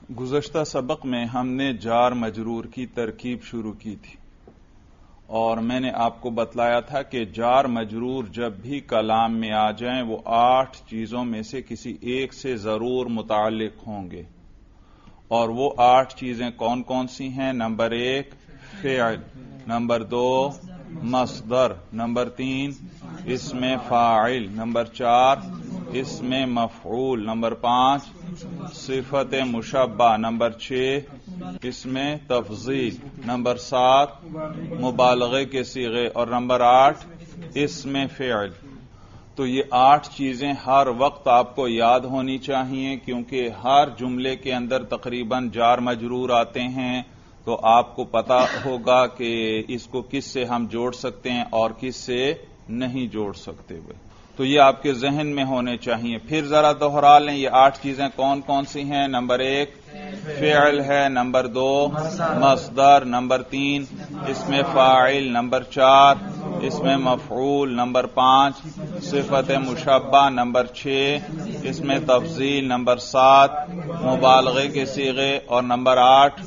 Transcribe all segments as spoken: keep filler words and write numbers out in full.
گزشتہ سبق میں ہم نے جار مجرور کی ترکیب شروع کی تھی اور میں نے آپ کو بتلایا تھا کہ جار مجرور جب بھی کلام میں آ جائیں وہ آٹھ چیزوں میں سے کسی ایک سے ضرور متعلق ہوں گے، اور وہ آٹھ چیزیں کون کون سی ہیں؟ نمبر ایک فعل، نمبر دو مصدر، نمبر تین اسم فاعل، نمبر چار اسم مفعول، نمبر پانچ صفت مشبہ، نمبر چھ اسم تفضیل، نمبر سات مبالغے کے صیغے، اور نمبر آٹھ اسم فعل۔ تو یہ آٹھ چیزیں ہر وقت آپ کو یاد ہونی چاہیے، کیونکہ ہر جملے کے اندر تقریباً جار مجرور آتے ہیں، تو آپ کو پتا ہوگا کہ اس کو کس سے ہم جوڑ سکتے ہیں اور کس سے نہیں جوڑ سکتے ہوئے، تو یہ آپ کے ذہن میں ہونے چاہیے۔ پھر ذرا دوہرا لیں، یہ آٹھ چیزیں کون کون سی ہیں؟ نمبر ایک فعل ہے، نمبر دو مصدر، نمبر تین اسم فاعل، نمبر چار اسم مفعول، نمبر پانچ صفت مشبہ، نمبر چھ اسم تفضیل، نمبر سات مبالغے کے صیغے، اور نمبر آٹھ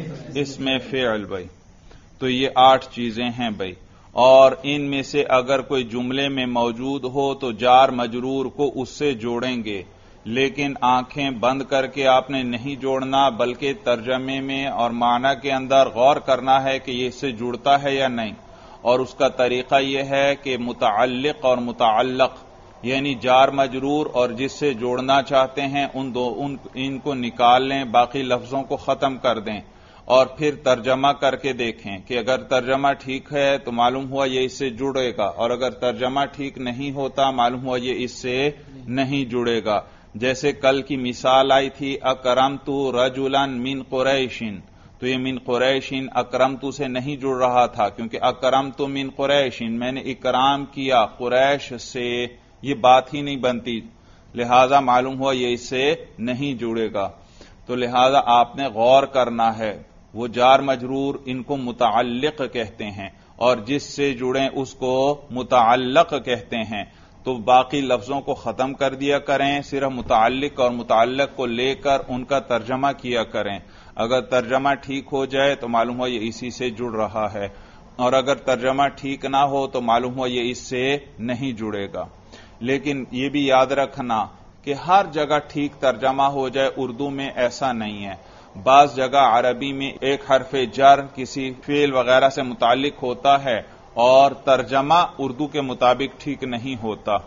اسم فعل۔ بھائی تو یہ آٹھ چیزیں ہیں بھائی، اور ان میں سے اگر کوئی جملے میں موجود ہو تو جار مجرور کو اس سے جوڑیں گے، لیکن آنکھیں بند کر کے آپ نے نہیں جوڑنا، بلکہ ترجمے میں اور معنی کے اندر غور کرنا ہے کہ یہ اس سے جڑتا ہے یا نہیں۔ اور اس کا طریقہ یہ ہے کہ متعلق اور متعلق یعنی جار مجرور اور جس سے جوڑنا چاہتے ہیں ان دو ان, ان کو نکال لیں، باقی لفظوں کو ختم کر دیں، اور پھر ترجمہ کر کے دیکھیں کہ اگر ترجمہ ٹھیک ہے تو معلوم ہوا یہ اس سے جڑے گا، اور اگر ترجمہ ٹھیک نہیں ہوتا معلوم ہوا یہ اس سے نہیں جڑے گا۔ جیسے کل کی مثال آئی تھی اکرمت رجلا من قریش، تو یہ من قریش اکرمت سے نہیں جڑ رہا تھا، کیونکہ اکرمت من قریش میں نے اکرام کیا قریش سے، یہ بات ہی نہیں بنتی، لہذا معلوم ہوا یہ اس سے نہیں جڑے گا۔ تو لہذا آپ نے غور کرنا ہے، وہ جار مجرور ان کو متعلق کہتے ہیں، اور جس سے جڑیں اس کو متعلق کہتے ہیں، تو باقی لفظوں کو ختم کر دیا کریں، صرف متعلق اور متعلق کو لے کر ان کا ترجمہ کیا کریں۔ اگر ترجمہ ٹھیک ہو جائے تو معلوم ہوا یہ اسی سے جڑ رہا ہے، اور اگر ترجمہ ٹھیک نہ ہو تو معلوم ہوا یہ اس سے نہیں جڑے گا۔ لیکن یہ بھی یاد رکھنا کہ ہر جگہ ٹھیک ترجمہ ہو جائے اردو میں ایسا نہیں ہے، بعض جگہ عربی میں ایک حرف جر کسی فعل وغیرہ سے متعلق ہوتا ہے اور ترجمہ اردو کے مطابق ٹھیک نہیں ہوتا،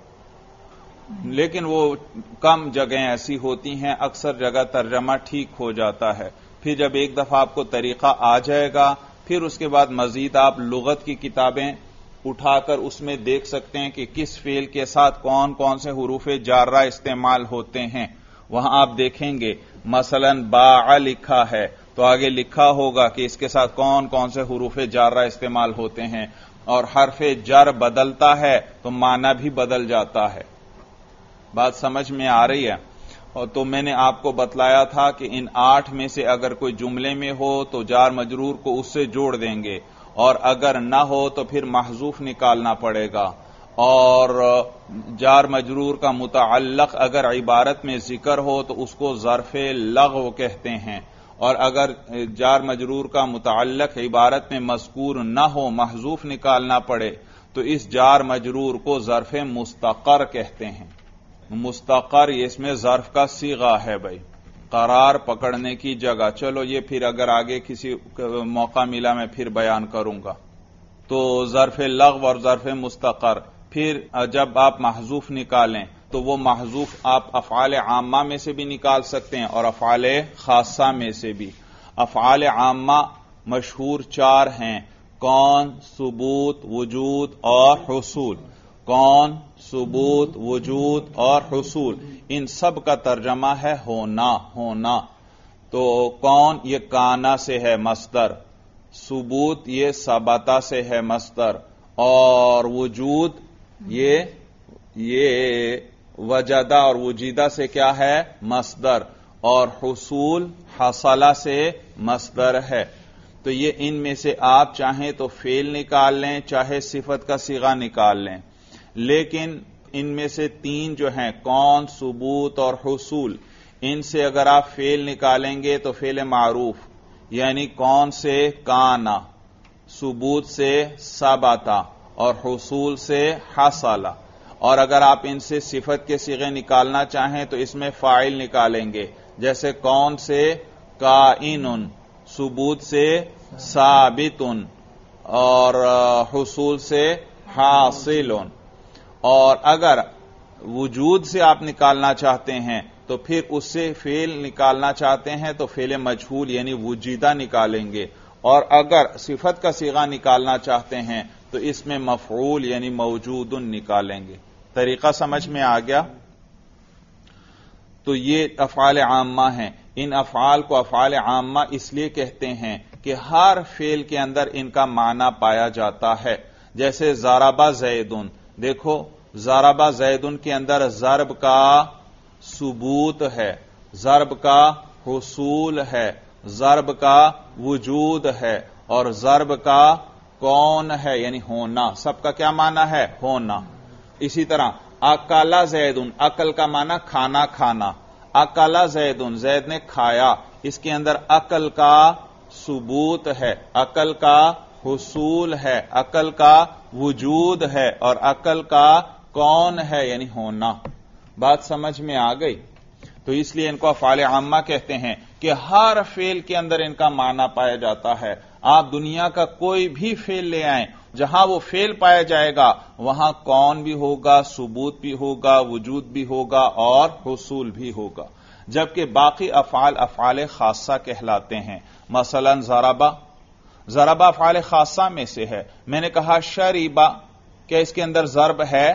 لیکن وہ کم جگہیں ایسی ہوتی ہیں، اکثر جگہ ترجمہ ٹھیک ہو جاتا ہے۔ پھر جب ایک دفعہ آپ کو طریقہ آ جائے گا، پھر اس کے بعد مزید آپ لغت کی کتابیں اٹھا کر اس میں دیکھ سکتے ہیں کہ کس فعل کے ساتھ کون کون سے حروف جارہ استعمال ہوتے ہیں۔ وہاں آپ دیکھیں گے مثلا باع لکھا ہے تو آگے لکھا ہوگا کہ اس کے ساتھ کون کون سے حروف جارہ استعمال ہوتے ہیں، اور حرف جر بدلتا ہے تو معنی بھی بدل جاتا ہے۔ بات سمجھ میں آ رہی ہے؟ اور تو میں نے آپ کو بتلایا تھا کہ ان آٹھ میں سے اگر کوئی جملے میں ہو تو جار مجرور کو اس سے جوڑ دیں گے، اور اگر نہ ہو تو پھر محذوف نکالنا پڑے گا، اور جار مجرور کا متعلق اگر عبارت میں ذکر ہو تو اس کو ظرف لغو کہتے ہیں، اور اگر جار مجرور کا متعلق عبارت میں مذکور نہ ہو محذوف نکالنا پڑے تو اس جار مجرور کو ظرف مستقر کہتے ہیں۔ مستقر یہ اس میں ظرف کا صیغہ ہے بھائی، قرار پکڑنے کی جگہ۔ چلو یہ پھر اگر آگے کسی موقع ملا میں پھر بیان کروں گا۔ تو ظرف لغو اور ظرف مستقر، پھر جب آپ محذوف نکالیں تو وہ محذوف آپ افعال عامہ میں سے بھی نکال سکتے ہیں اور افعال خاصہ میں سے بھی۔ افعال عامہ مشہور چار ہیں: کون، ثبوت، وجود اور حصول۔ کون، ثبوت، وجود اور حصول، ان سب کا ترجمہ ہے ہونا، ہونا۔ تو کون یہ کانا سے ہے مصدر، ثبوت یہ ثبتا سے ہے مصدر، اور وجود یہ یہ وجدہ اور وجیدہ سے کیا ہے مصدر، اور حصول حصلہ سے مصدر ہے۔ تو یہ ان میں سے آپ چاہیں تو فعل نکال لیں، چاہے صفت کا صیغہ نکال لیں، لیکن ان میں سے تین جو ہیں کون، ثبوت اور حصول، ان سے اگر آپ فعل نکالیں گے تو فعل معروف یعنی کون سے کانا، ثبوت سے ثبتا اور حصول سے حصل، اور اگر آپ ان سے صفت کے صیغے نکالنا چاہیں تو اس میں فاعل نکالیں گے، جیسے کون سے کائن، ثبوت سے ثابت اور حصول سے حاصل، اور اگر وجود سے آپ نکالنا چاہتے ہیں تو پھر اس سے فعل نکالنا چاہتے ہیں تو فعل مجہول یعنی وجیدہ نکالیں گے، اور اگر صفت کا صیغہ نکالنا چاہتے ہیں تو اس میں مفعول یعنی موجود نکالیں گے۔ طریقہ سمجھ میں آ گیا؟ تو یہ افعال عامہ ہیں۔ ان افعال کو افعال عامہ اس لیے کہتے ہیں کہ ہر فعل کے اندر ان کا معنی پایا جاتا ہے، جیسے ضرب زیدن، دیکھو ضرب زیدن کے اندر ضرب کا ثبوت ہے، ضرب کا حصول ہے، ضرب کا وجود ہے، اور ضرب کا کون ہے یعنی ہونا، سب کا کیا معنی ہے؟ ہونا۔ اسی طرح اکل زیدن، عقل کا معنی کھانا کھانا، اکل زیدن، زید نے کھایا، اس کے اندر عقل کا ثبوت ہے، عقل کا حصول ہے، عقل کا وجود ہے، اور عقل کا کون ہے یعنی ہونا۔ بات سمجھ میں آ گئی؟ تو اس لیے ان کو افعال عامہ کہتے ہیں کہ ہر فعل کے اندر ان کا معنی پایا جاتا ہے۔ آپ دنیا کا کوئی بھی فعل لے آئیں، جہاں وہ فعل پایا جائے گا وہاں کون بھی ہوگا، ثبوت بھی ہوگا، وجود بھی ہوگا اور حصول بھی ہوگا، جبکہ باقی افعال افعال خاصہ کہلاتے ہیں۔ مثلا ضربہ، ضربہ افعال خاصہ میں سے ہے۔ میں نے کہا شریبہ، کیا اس کے اندر ضرب ہے؟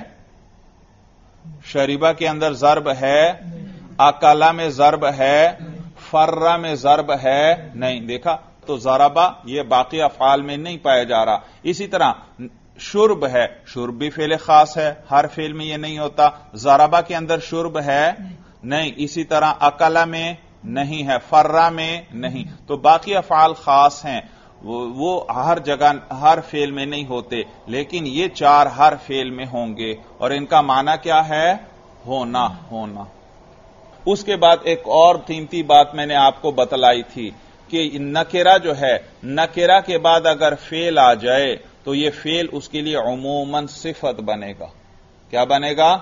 شریبہ کے اندر ضرب ہے؟ اکلا میں ضرب ہے؟ فرہ میں ضرب ہے؟ نہیں۔ دیکھا تو ضربہ یہ باقی افعال میں نہیں پایا جا رہا۔ اسی طرح شرب ہے، شرب بھی فعل خاص ہے، ہر فعل میں یہ نہیں ہوتا۔ ضربہ کے اندر شرب ہے؟ نہیں۔ اسی طرح اکلا میں نہیں ہے، فرہ میں نہیں۔ تو باقی افعال خاص ہیں، وہ ہر جگہ ہر فعل میں نہیں ہوتے، لیکن یہ چار ہر فعل میں ہوں گے، اور ان کا معنی کیا ہے؟ ہونا، ہونا۔ اس کے بعد ایک اور قیمتی بات میں نے آپ کو بتلائی تھی کہ نکرہ جو ہے، نکرہ کے بعد اگر فعل آ جائے تو یہ فعل اس کے لیے عموماً صفت بنے گا۔ کیا بنے گا؟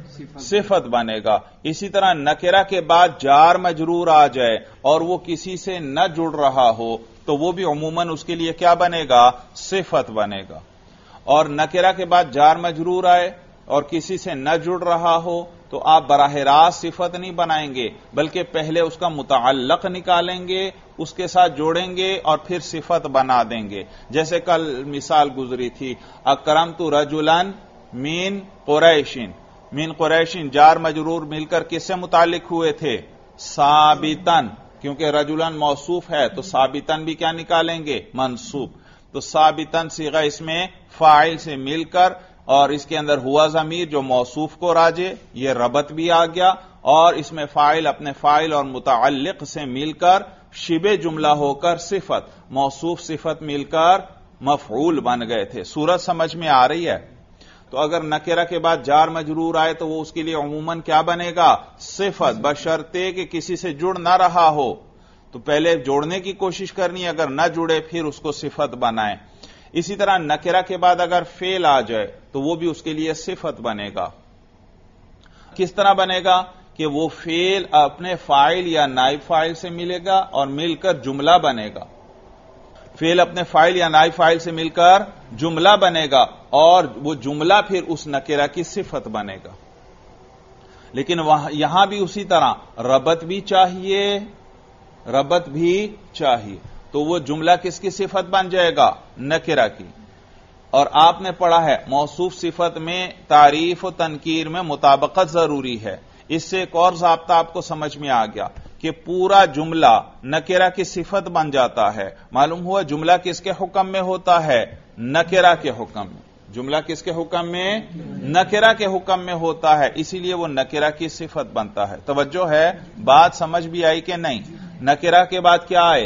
صفت بنے گا۔ اسی طرح نکرہ کے بعد جار مجرور آ جائے اور وہ کسی سے نہ جڑ رہا ہو تو وہ بھی عموماً اس کے لیے کیا بنے گا؟ صفت بنے گا۔ اور نکرہ کے بعد جار مجرور آئے اور کسی سے نہ جڑ رہا ہو تو آپ براہ راست صفت نہیں بنائیں گے، بلکہ پہلے اس کا متعلق نکالیں گے، اس کے ساتھ جوڑیں گے اور پھر صفت بنا دیں گے۔ جیسے کل مثال گزری تھی، اکرمت رجلا من قریشن، من قریشن جار مجرور مل کر کس سے متعلق ہوئے تھے؟ ثابتن، کیونکہ رجلن موصوف ہے تو ثابتن بھی کیا نکالیں گے؟ منصوب۔ تو ثابتن صیغہ اس میں فاعل سے مل کر، اور اس کے اندر ہوا ضمیر جو موصوف کو راجے، یہ ربط بھی آ گیا، اور اس میں فاعل اپنے فاعل اور متعلق سے مل کر شبہ جملہ ہو کر صفت، موصوف صفت مل کر مفعول بن گئے تھے۔ صورت سمجھ میں آ رہی ہے؟ تو اگر نکرہ کے بعد جار مجرور آئے تو وہ اس کے لیے عموماً کیا بنے گا؟ صفت، بشرطے کہ کسی سے جڑ نہ رہا ہو تو پہلے جوڑنے کی کوشش کرنی، اگر نہ جڑے پھر اس کو صفت بنائیں۔ اسی طرح نکرہ کے بعد اگر فعل آ جائے تو وہ بھی اس کے لیے صفت بنے گا۔ کس طرح بنے گا؟ کہ وہ فعل اپنے فاعل یا نائب فاعل سے ملے گا اور مل کر جملہ بنے گا، فعل اپنے فاعل یا نائب فاعل سے مل کر جملہ بنے گا، اور وہ جملہ پھر اس نکرہ کی صفت بنے گا۔ لیکن یہاں بھی اسی طرح ربط بھی چاہیے، ربط بھی چاہیے، تو وہ جملہ کس کی صفت بن جائے گا؟ نکرہ کی۔ اور آپ نے پڑھا ہے موصوف صفت میں تعریف و تنکیر میں مطابقت ضروری ہے۔ اس سے ایک اور ضابطہ آپ کو سمجھ میں آ گیا کہ پورا جملہ نکرہ کی صفت بن جاتا ہے۔ معلوم ہوا جملہ کس کے حکم میں ہوتا ہے؟ نکرہ کے حکم میں۔ جملہ کس کے حکم میں؟ نکرہ کے حکم میں ہوتا ہے، اسی لیے وہ نکرہ کی صفت بنتا ہے۔ توجہ ہے؟ بات سمجھ بھی آئی کہ نہیں؟ نکرہ کے بعد کیا آئے؟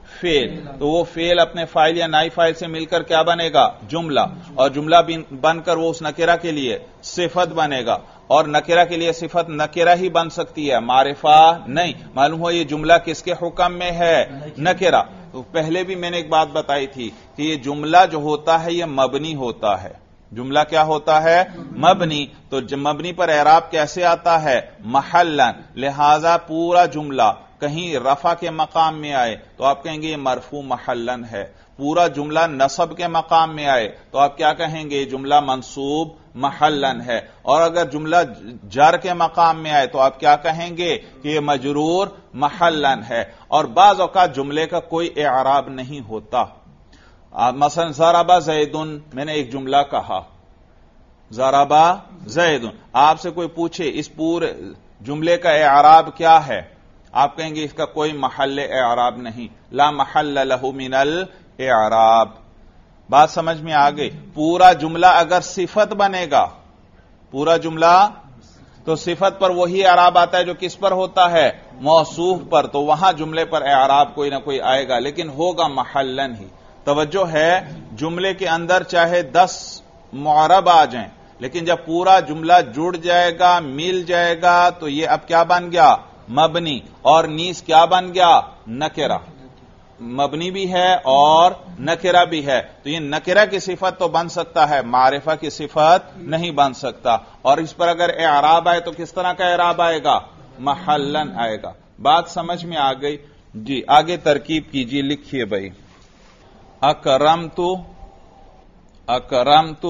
فیل، تو وہ فیل اپنے فائل یا نائی فائل سے مل کر کیا بنے گا؟ جملہ، اور جملہ بن کر وہ اس نکرہ کے لیے صفت بنے گا، اور نکرہ کے لیے صفت نکرہ ہی بن سکتی ہے، معرفہ نہیں۔ معلوم ہو یہ جملہ کس کے حکم میں ہے؟ نکرہ۔ تو پہلے بھی میں نے ایک بات بتائی تھی کہ یہ جملہ جو ہوتا ہے یہ مبنی ہوتا ہے۔ جملہ کیا ہوتا ہے؟ مبنی۔ تو مبنی پر اعراب کیسے آتا ہے؟ محلن۔ لہذا پورا جملہ کہیں رفع کے مقام میں آئے تو آپ کہیں گے یہ مرفوع محلن ہے، پورا جملہ نصب کے مقام میں آئے تو آپ کیا کہیں گے؟ جملہ منصوب محلن ہے، اور اگر جملہ جر کے مقام میں آئے تو آپ کیا کہیں گے؟ کہ یہ مجرور محلن ہے۔ اور بعض اوقات جملے کا کوئی اعراب نہیں ہوتا، مثلا ضرب زید، میں نے ایک جملہ کہا ضرب زید، آپ سے کوئی پوچھے اس پورے جملے کا اعراب کیا ہے، آپ کہیں گے اس کا کوئی محل اعراب نہیں، لا محل لہ من الاعراب۔ بات سمجھ میں آ گئی؟ پورا جملہ اگر صفت بنے گا، پورا جملہ تو صفت پر وہی اعراب آتا ہے جو کس پر ہوتا ہے؟ موصوف پر، تو وہاں جملے پر اعراب کوئی نہ کوئی آئے گا، لیکن ہوگا محلن ہی۔ توجہ ہے، جملے کے اندر چاہے دس معرب آ جائیں، لیکن جب پورا جملہ جڑ جائے گا، مل جائے گا، تو یہ اب کیا بن گیا؟ مبنی، اور نیز کیا بن گیا؟ نکرہ۔ مبنی بھی ہے اور نکرہ بھی ہے، تو یہ نکرہ کی صفت تو بن سکتا ہے، معرفہ کی صفت نہیں بن سکتا، اور اس پر اگر اعراب آئے تو کس طرح کا اعراب آئے گا؟ محلن آئے گا۔ بات سمجھ میں آ گئی؟ جی آگے ترکیب کیجیے، لکھیے بھائی۔ اکرمت اکرمت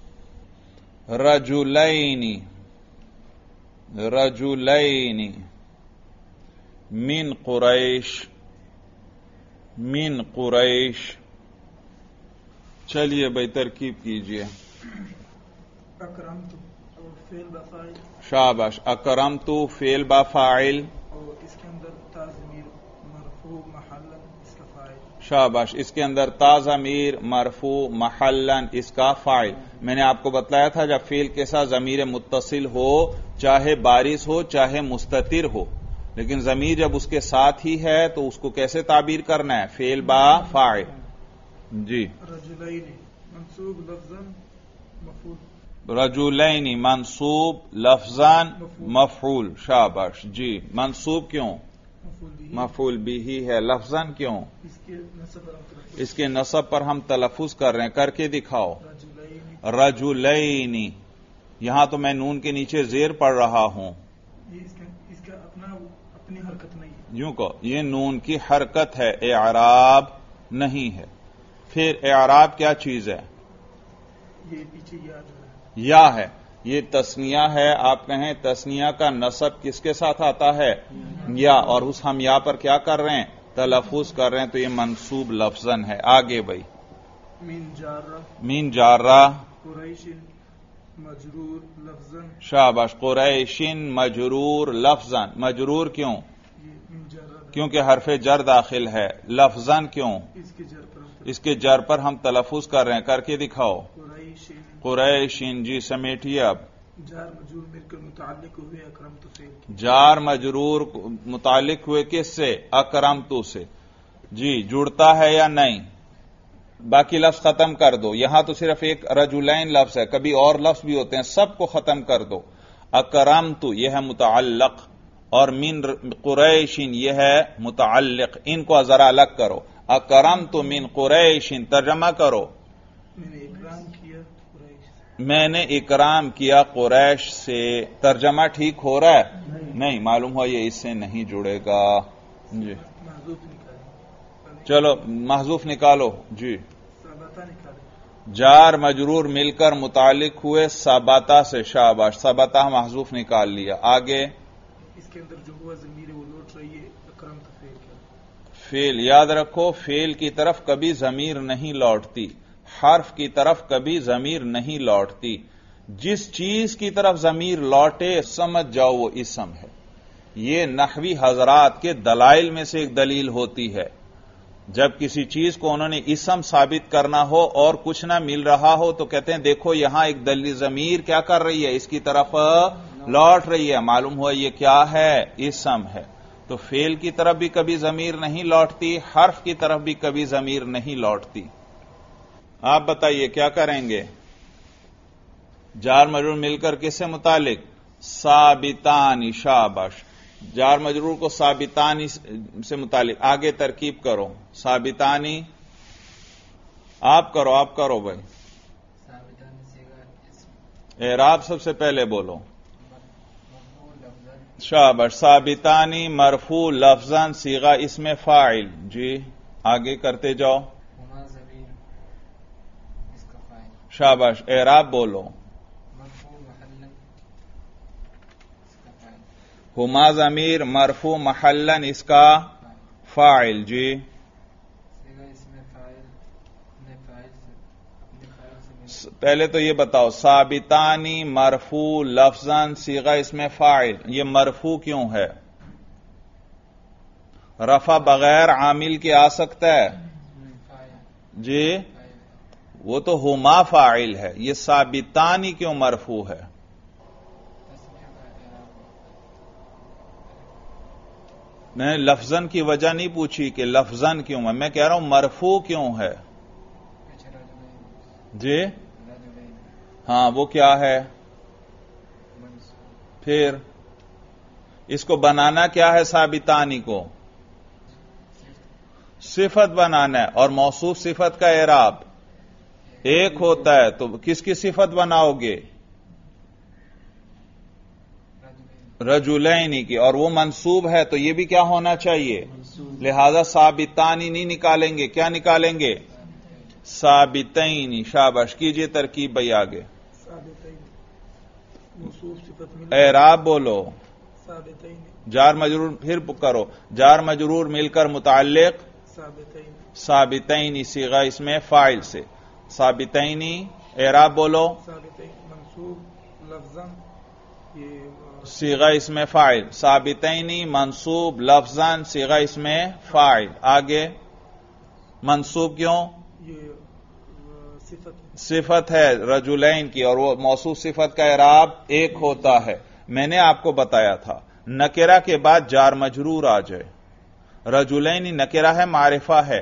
رجلین رجلین من قریش من قریش۔ چلیے بھائی ترکیب کیجیے۔ اکرمت اور فعل بفاعل، شاباش۔ اکرمت فعل بفاعل، اور اس کے اندر تا ضمیر مرفوع محلن اس کا فاعل۔ شاباش، اس کے اندر تا ضمیر مرفوع محلن اس کا فاعل۔ میں نے آپ کو بتلایا تھا جب فعل کے ساتھ ضمیر متصل ہو، چاہے بارز ہو چاہے مستتر ہو، لیکن ضمیر جب اس کے ساتھ ہی ہے تو اس کو کیسے تعبیر کرنا ہے؟ فعل با فاعل۔ جی رجلین منصوب لفظاً مفعول، رجلین منصوب لفظاً مفعول۔ شاباش، جی منصوب کیوں؟ مفعول بھی مفعول بھی ہی ہے، لفظاً کیوں؟ اس کے نصب پر ہم تلفظ، اس کے نصب پر ہم تلفظ کر رہے ہیں، کر کے دکھاؤ۔ رجلین، رجلین، یہاں تو میں نون کے نیچے زیر پڑھ رہا ہوں، یہ اس کا اس کا اپنا اپنی حرکت نہیں ہے، یوں کہ یہ نون کی حرکت ہے، اعراب نہیں ہے۔ پھر اعراب کیا چیز ہے؟ یہ پیچھے یاد ہے، یا ہے، یہ تسنیہ ہے، آپ کہیں تسنیہ کا نصب کس کے ساتھ آتا ہے؟ یا، اور اس ہم یا پر کیا کر رہے ہیں؟ تلفظ کر رہے ہیں، تو یہ منصوب لفظاً ہے۔ آگے بھائی، من جارہ مین جارہ، قریش مجرور لفظاً، شاباش، قریشن مجرور لفظاً۔ مجرور کیوں؟ یہ من جارہ کیونکہ حرف جر داخل ہے۔ لفظاً کیوں؟ اس کے جر پر ہم اس کے جر پر ہم تلفظ کر رہے ہیں، کر کے دکھاؤ۔ قریش، قریشن، جی سمیٹیے اب۔ جار مجرور مل کر متعلق ہوئے اکرمت فعل کی، جار مجرور متعلق ہوئے کس سے؟ اکرمتو سے۔ جی جڑتا ہے یا نہیں؟ باقی لفظ ختم کر دو، یہاں تو صرف ایک رجلین لفظ ہے، کبھی اور لفظ بھی ہوتے ہیں، سب کو ختم کر دو۔ اکرمتو یہ ہے متعلق، اور من قریشن یہ ہے متعلق، ان کو ذرا الگ کرو۔ اکرمتو من قریشن، ترجمہ کرو۔ میں نے اکرام کیا قریش سے، میں نے اکرام کیا قریش سے، ترجمہ ٹھیک ہو رہا ہے؟ نہیں، معلوم ہوا یہ اس سے نہیں جڑے گا۔ جی محذوف نکالیں، چلو محذوف نکالو۔ جی ثابتہ نکالیں، جار مجرور مل کر متعلق ہوئے ثابتہ سے، شاباش، ثابتہ محذوف نکال لیا۔ آگے اس کے اندر جو ہوا ضمیر ہے وہ لوٹ رہی ہے اکرمت فعل کا، فعل، یاد رکھو فعل کی طرف کبھی ضمیر نہیں لوٹتی، حرف کی طرف کبھی ضمیر نہیں لوٹتی۔ جس چیز کی طرف ضمیر لوٹے سمجھ جاؤ وہ اسم ہے۔ یہ نحوی حضرات کے دلائل میں سے ایک دلیل ہوتی ہے، جب کسی چیز کو انہوں نے اسم ثابت کرنا ہو اور کچھ نہ مل رہا ہو تو کہتے ہیں دیکھو یہاں ایک دلیل ضمیر کیا کر رہی ہے، اس کی طرف لوٹ رہی ہے، معلوم ہوا یہ کیا ہے؟ اسم ہے۔ تو فعل کی طرف بھی کبھی ضمیر نہیں لوٹتی، حرف کی طرف بھی کبھی ضمیر نہیں لوٹتی۔ آپ بتائیے کیا کریں گے؟ جار مجرور مل کر کس سے متعلق؟ ثابتانی، شاباش، جار مجرور کو ثابتانی سے متعلق۔ آگے ترکیب کرو، ثابتانی آپ کرو آپ کرو بھائی، اعراب سب سے پہلے بولو، شاباش، ثابتانی مرفوع لفظاً صیغہ اسم فاعل، جی آگے کرتے جاؤ، شاباش، اعراب بولو، ہما ضمیر مرفوع محلن اس کا فاعل، جی پہلے تو یہ بتاؤ، ثابتانی مرفوع لفظاً صیغہ اسم فاعل، یہ مرفوع کیوں ہے؟ رفع بغیر عامل کے آ سکتا ہے؟ جی وہ تو ہما فاعل ہے، یہ ثابتانی کیوں مرفوع ہے؟ میں نے لفظاً کی وجہ نہیں پوچھی کہ لفظاً کیوں ہے، میں کہہ رہا ہوں مرفوع کیوں ہے؟ جی ہاں وہ کیا ہے؟ پھر اس کو بنانا کیا ہے؟ ثابتانی کو صفت بنانا ہے، اور موصوف صفت کا اعراب ایک ہوتا ہے، تو کس کی صفت بناؤ گے؟ رجلین کی، اور وہ منصوب ہے تو یہ بھی کیا ہونا چاہیے؟ لہذا ثابتانی نہیں نکالیں گے، کیا نکالیں گے؟ ثابتین، شاباش، کیجئے ترکیب بھائی آگے، اعراب بولو، جار مجرور پھر کرو، جار مجرور مل کر متعلق ثابتین صیغہ اس میں فاعل سے، ثابتین، اعراب بولو، صیغہ اس میں فاعل، ثابتین منصوب لفظاً صیغہ اس میں فاعل، آگے منصوب کیوں؟ صفت ہے رجلین کی، اور وہ موصوف صفت کا اعراب ایک ہوتا ہے۔ میں نے آپ کو بتایا تھا نکرہ کے بعد جار مجرور آ جائے، رجلین نکرہ ہے معرفہ ہے؟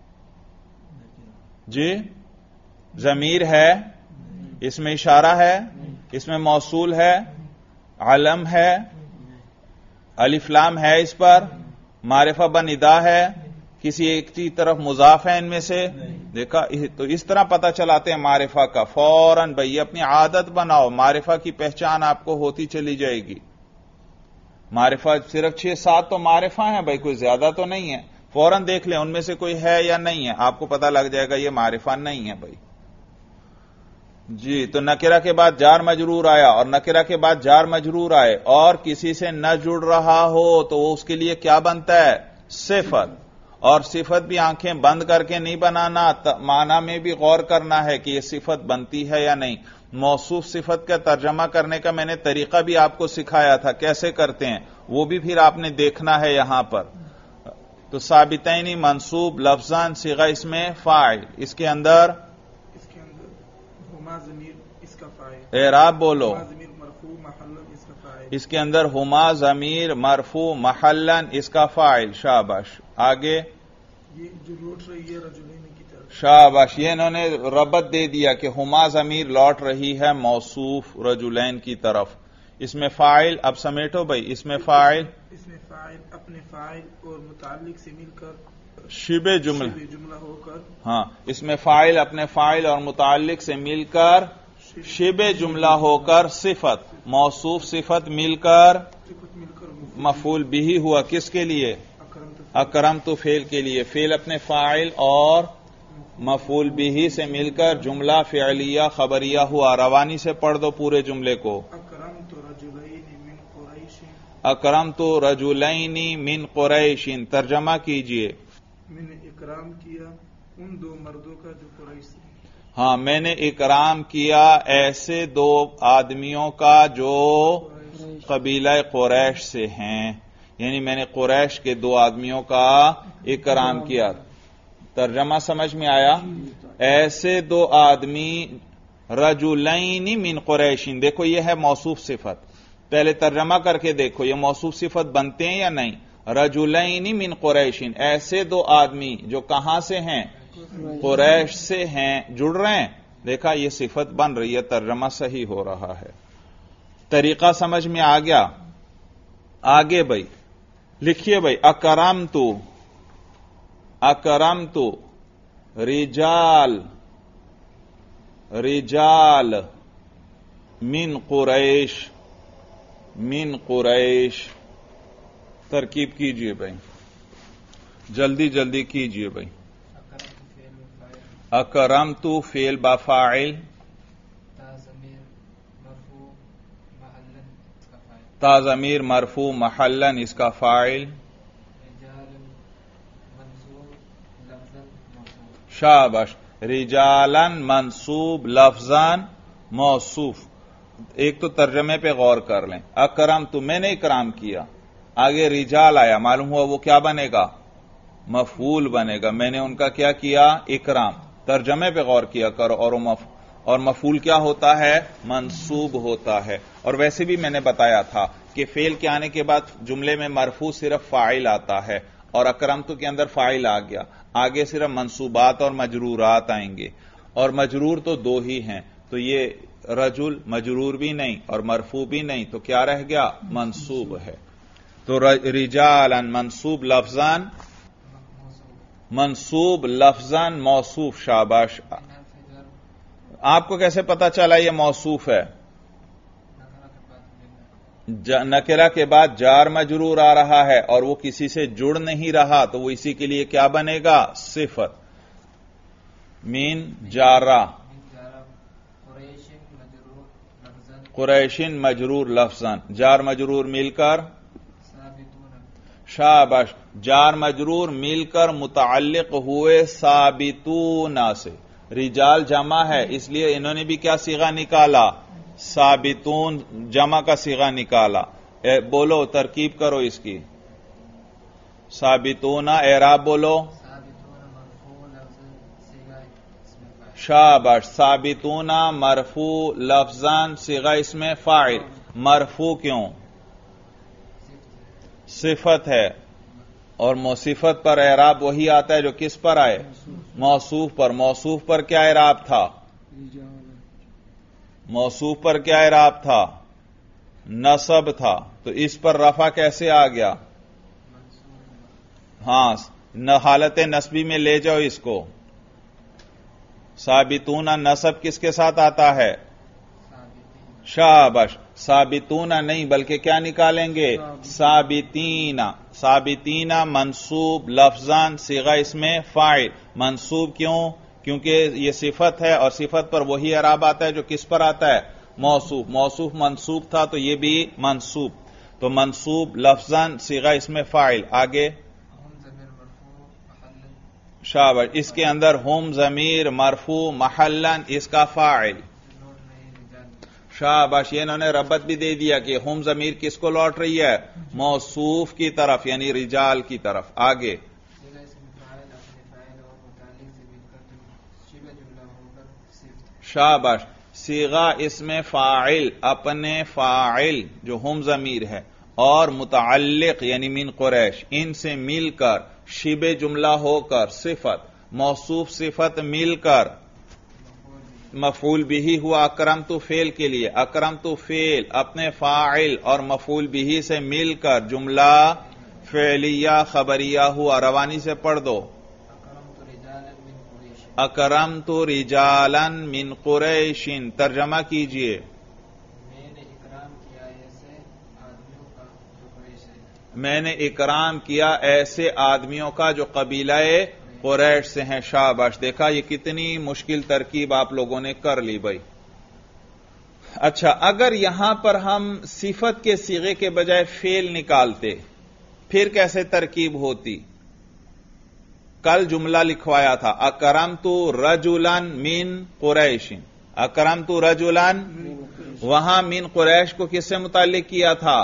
جی ضمیر ہے، اس میں اشارہ ہے، اس میں موصول ہے، علم ہے، الف لام ہے اس پر، معرفہ بندا ہے، کسی ایک کی طرف مضاف ہے ان میں سے؟ دیکھا، تو اس طرح پتہ چلاتے ہیں معرفہ کا، فوراً بھئی اپنی عادت بناؤ، معرفہ کی پہچان آپ کو ہوتی چلی جائے گی۔ معرفہ صرف چھ سات تو معرفہ ہیں بھئی، کوئی زیادہ تو نہیں ہے، فوراً دیکھ لیں ان میں سے کوئی ہے یا نہیں ہے، آپ کو پتہ لگ جائے گا یہ معرفہ نہیں ہے بھئی۔ جی تو نکرہ کے بعد جار مجرور آیا، اور نکرہ کے بعد جار مجرور آئے اور کسی سے نہ جڑ رہا ہو تو وہ اس کے لیے کیا بنتا ہے؟ صفت، اور صفت بھی آنکھیں بند کر کے نہیں بنانا، معنی میں بھی غور کرنا ہے کہ یہ صفت بنتی ہے یا نہیں۔ موصوف صفت کا ترجمہ کرنے کا میں نے طریقہ بھی آپ کو سکھایا تھا، کیسے کرتے ہیں وہ بھی پھر آپ نے دیکھنا ہے یہاں پر۔ تو ثابتین منصوب لفظاً صیغہ اس میں فاعل، اس کے اندر اعراب بولو، اس کے اندر ہما ضمیر مرفوع محلن اس کا فاعل، شاباش، آگے یہ جو لوٹ رہی ہے رجلین کی طرف، شاباش، یہ انہوں نے ربط دے دیا کہ ہما ضمیر لوٹ رہی ہے موصوف رجلین کی طرف، اس میں فاعل، اب سمیٹو بھائی، اس میں فاعل، اس میں فاعل اپنے فاعل اور متعلق سے مل کر شبہ جملہ جملہ ہو کر، ہاں اس میں فاعل اپنے فاعل اور متعلق سے مل کر شبہ جملہ ہو کر صفت، موصوف صفت مل کر صفت مل کر مفعول بھی ہوا، کس کے لیے؟ اکرم تو فعل کے لیے، فعل اپنے فاعل اور مفعول بھی سے مل کر جملہ فعلیہ خبریہ ہوا۔ روانی سے پڑھ دو پورے جملے کو، اکرم تو رجلین من قریش، اکرم تو رجلین من قریش، ترجمہ کیجئے، میں نے اکرام کیا ان دو مردوں کا جو قریش سے، ہاں میں نے اکرام کیا ایسے دو آدمیوں کا جو قبیلہ قریش سے ہیں، یعنی میں نے قریش کے دو آدمیوں کا اکرام کیا۔ ترجمہ سمجھ میں آیا؟ ایسے دو آدمی، رجلین من قریشین، دیکھو یہ ہے موصوف صفت، پہلے ترجمہ کر کے دیکھو یہ موصوف صفت بنتے ہیں یا نہیں؟ رجلین من قریشین، ایسے دو آدمی جو کہاں سے ہیں؟ قریش سے ہیں، جڑ رہے ہیں. دیکھا یہ صفت بن رہی ہے، ترجمہ صحیح ہو رہا ہے. طریقہ سمجھ میں آ گیا؟ آگے بھائی لکھیے بھائی، اکرمتو اکرمتو رجال رجال من قریش من قریش. ترکیب کیجئے بھائی، جلدی جلدی کیجئے بھائی. اکرمتو فعل با فاعل، تا ضمیر مرفوع محلن اس کا فاعل، شاباش. رجالن منصوب لفظان موصوف. ایک تو ترجمے پہ غور کر لیں. اکرم تو میں نے اکرام کیا، آگے رجال آیا، معلوم ہوا وہ کیا بنے گا؟ مفعول بنے گا. میں نے ان کا کیا کیا؟ اکرام. ترجمے پہ غور کیا کرو. اور مف... اور مفعول کیا ہوتا ہے؟ منصوب ہوتا ہے. اور ویسے بھی میں نے بتایا تھا کہ فعل کے آنے کے بعد جملے میں مرفوع صرف فاعل آتا ہے، اور اکرمتو کے اندر فاعل آ گیا، آگے صرف منصوبات اور مجرورات آئیں گے، اور مجرور تو دو ہی ہیں. تو یہ رجل مجرور بھی نہیں اور مرفوع بھی نہیں، تو کیا رہ گیا؟ منصوب ہے. تو رجالن منصوب لفظان منصوب لفظان موصوف. شاباش. آپ کو کیسے پتا چلا یہ موصوف ہے؟ نکرہ کے بعد جار مجرور آ رہا ہے اور وہ کسی سے جڑ نہیں رہا، تو وہ اسی کے لیے کیا بنے گا؟ صفت. مین جارہ قریشن مجرور لفظاً، جار مجرور مل کر، شاباش، جار مجرور مل کر متعلق ہوئے ثابتون سے. رجال جمع ہے، اس لیے انہوں نے بھی کیا صیغہ نکالا؟ ثابتون جمع کا صیغہ نکالا. اے بولو ترکیب کرو اس کی. ثابتون اعراب بولو. شاباش. ثابتون مرفوع لفظان صیغہ اس میں فاعل. مرفوع کیوں؟ صفت ہے، اور صفت پر اعراب وہی آتا ہے جو کس پر آئے؟ موصوف پر. موصوف پر کیا اعراب تھا؟ موصوف پر کیا اعراب تھا؟ نصب تھا. تو اس پر رفع کیسے آ گیا؟ ہاں، حالت نصبی میں لے جاؤ اس کو. ثابتون نصب کس کے ساتھ آتا ہے؟ شاباش. ثابتون نہیں بلکہ کیا نکالیں گے؟ ثابتین. ثابتین منصوب لفظان صیغہ اس میں فاعل. منصوب کیوں؟ کیونکہ یہ صفت ہے، اور صفت پر وہی اعراب آتا ہے جو کس پر آتا ہے؟ موصوف. موصوف منصوب تھا تو یہ بھی منصوب. تو منصوب لفظاً صیغہ اس میں فاعل. آگے شاباش. اس کے اندر ہم ضمیر مرفوع محلن اس کا فاعل. شاباش. یہ انہوں نے ربط بھی دے دیا کہ ہم ضمیر کس کو لوٹ رہی ہے؟ موصوف کی طرف، یعنی رجال کی طرف. آگے شاباش. صیغہ اس میں فاعل اپنے فاعل جو ہم ضمیر ہے اور متعلق یعنی من قریش، ان سے مل کر شبہ جملہ ہو کر صفت، موصوف صفت مل کر مفعول بھی ہوا. اکرمتو فعل کے لیے، اکرمتو فعل اپنے فاعل اور مفعول بھی سے مل کر جملہ فعلیہ خبریہ ہوا. روانی سے پڑھ دو. اکرمت رجالا من قریش. ترجمہ کیجئے. میں نے اکرام کیا ایسے آدمیوں کا جو قبیلہ قریش سے ہیں. شاباش. دیکھا یہ کتنی مشکل ترکیب آپ لوگوں نے کر لی بھائی. اچھا، اگر یہاں پر ہم صفت کے صیغے کے بجائے فعل نکالتے پھر کیسے ترکیب ہوتی؟ کل جملہ لکھوایا تھا اکرمت رجلا من قریش. اکرمت رجلا، وہاں من قریش کو کس سے متعلق کیا تھا؟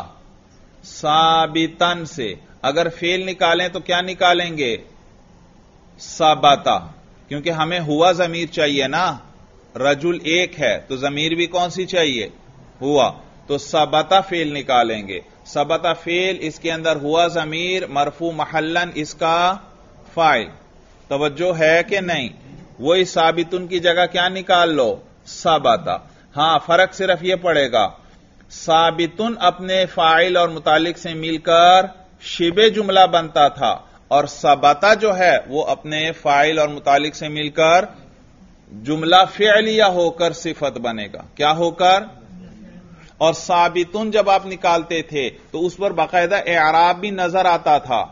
ثابتن سے. اگر فعل نکالیں تو کیا نکالیں گے؟ ثابتا. کیونکہ ہمیں ہوا ضمیر چاہیے نا. رجل ایک ہے تو ضمیر بھی کون سی چاہیے؟ ہوا. تو سبتا فیل نکالیں گے. سبتا فیل اس کے اندر ہوا ضمیر مرفوع محلن اس کا فاعل. توجہ ہے کہ نہیں؟ وہی ثابتن کی جگہ کیا نکال لو؟ سبتا. ہاں فرق صرف یہ پڑے گا ثابتن اپنے فاعل اور متعلق سے مل کر شبہ جملہ بنتا تھا اور سبتا جو ہے وہ اپنے فاعل اور متعلق سے مل کر جملہ فعلیہ ہو کر صفت بنے گا. کیا ہو کر؟ اور ثابتن جب آپ نکالتے تھے تو اس پر باقاعدہ اعراب بھی نظر آتا تھا.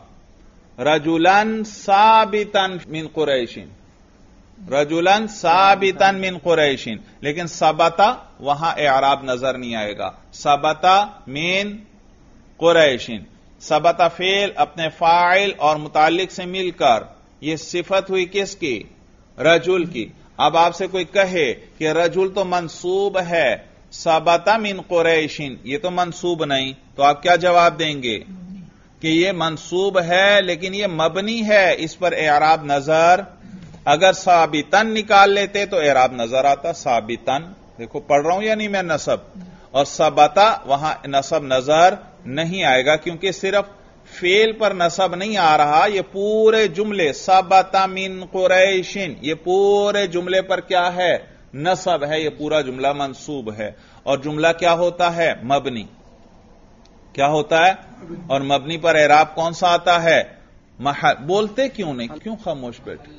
رجلن ثابتن من قریشن، رجلن ثابتن من قریشن، لیکن ثبتا وہاں اعراب نظر نہیں آئے گا. ثبتا من قریشن، ثبتا فعل اپنے فاعل اور متعلق سے مل کر یہ صفت ہوئی کس کی؟ رجل کی. اب آپ سے کوئی کہے کہ رجل تو منصوب ہے، ثبتا من قریشن یہ تو منصوب نہیں، تو آپ کیا جواب دیں گے؟ کہ یہ منصوب ہے لیکن یہ مبنی ہے، اس پر اعراب نظر. اگر ثابتن نکال لیتے تو اعراب نظر آتا. ثابتن دیکھو پڑھ رہا ہوں یا نہیں میں نصب، اور ثبتا وہاں نصب نظر نہیں آئے گا کیونکہ صرف فعل پر نصب نہیں آ رہا، یہ پورے جملے ثبتا من قریشن یہ پورے جملے پر کیا ہے؟ نصب ہے. یہ پورا جملہ منصوب ہے اور جملہ کیا ہوتا ہے؟ مبنی. کیا ہوتا ہے؟ اور مبنی پر اعراب کون سا آتا ہے؟ محل. بولتے کیوں نہیں؟ کیوں خاموش بیٹھے؟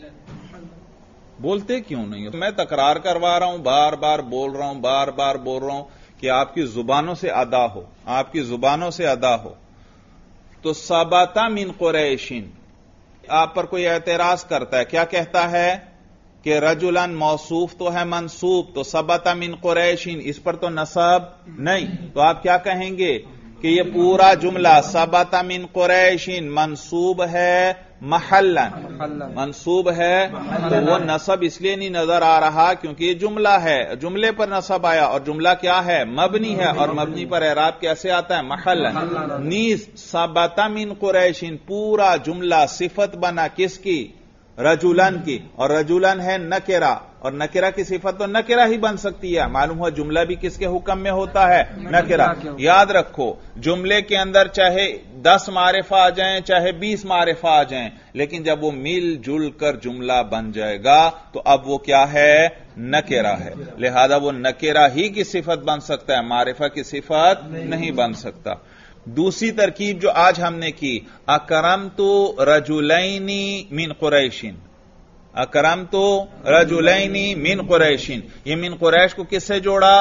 بولتے کیوں نہیں؟ میں تکرار کروا رہا ہوں، بار بار بول رہا ہوں، بار بار بول رہا ہوں کہ آپ کی زبانوں سے ادا ہو، آپ کی زبانوں سے ادا ہو. تو ثبتا من قریشن، آپ پر کوئی اعتراض کرتا ہے، کیا کہتا ہے کہ رجلن موصوف تو ہے منصوب، تو ثبتا من قریشن اس پر تو نصب نہیں، تو آپ کیا کہیں گے کہ یہ پورا جملہ ثبتا من قریشن منصوب ہے محلن، منصوب ہے. تو وہ نصب اس لیے نہیں نظر آ رہا کیونکہ یہ جملہ ہے، جملے پر نصب آیا اور جملہ کیا ہے؟ مبنی ہے، اور مبنی پر اعراب کیسے آتا ہے؟ محلن. نیز ثبتا من قریشن پورا جملہ صفت بنا کس کی؟ رجلن کی، اور رجلن ہے نکرہ، اور نکرہ کی صفت تو نکرہ ہی بن سکتی ہے. معلوم ہوا جملہ بھی کس کے حکم میں ہوتا ہے؟ نکرہ. یاد رکھو جملے کے اندر چاہے دس معرفہ آ جائیں چاہے بیس معرفہ آ جائیں، لیکن جب وہ مل جل کر جملہ بن جائے گا تو اب وہ کیا ہے؟ نکرہ ہے. لہذا وہ نکرہ ہی کی صفت بن سکتا ہے، معرفہ کی صفت نہیں بن سکتا. دوسری ترکیب جو آج ہم نے کی، اکرمت رجلین من قریشن، اکرمت رجلین من قریشن، یہ من قریش کو کس سے جوڑا؟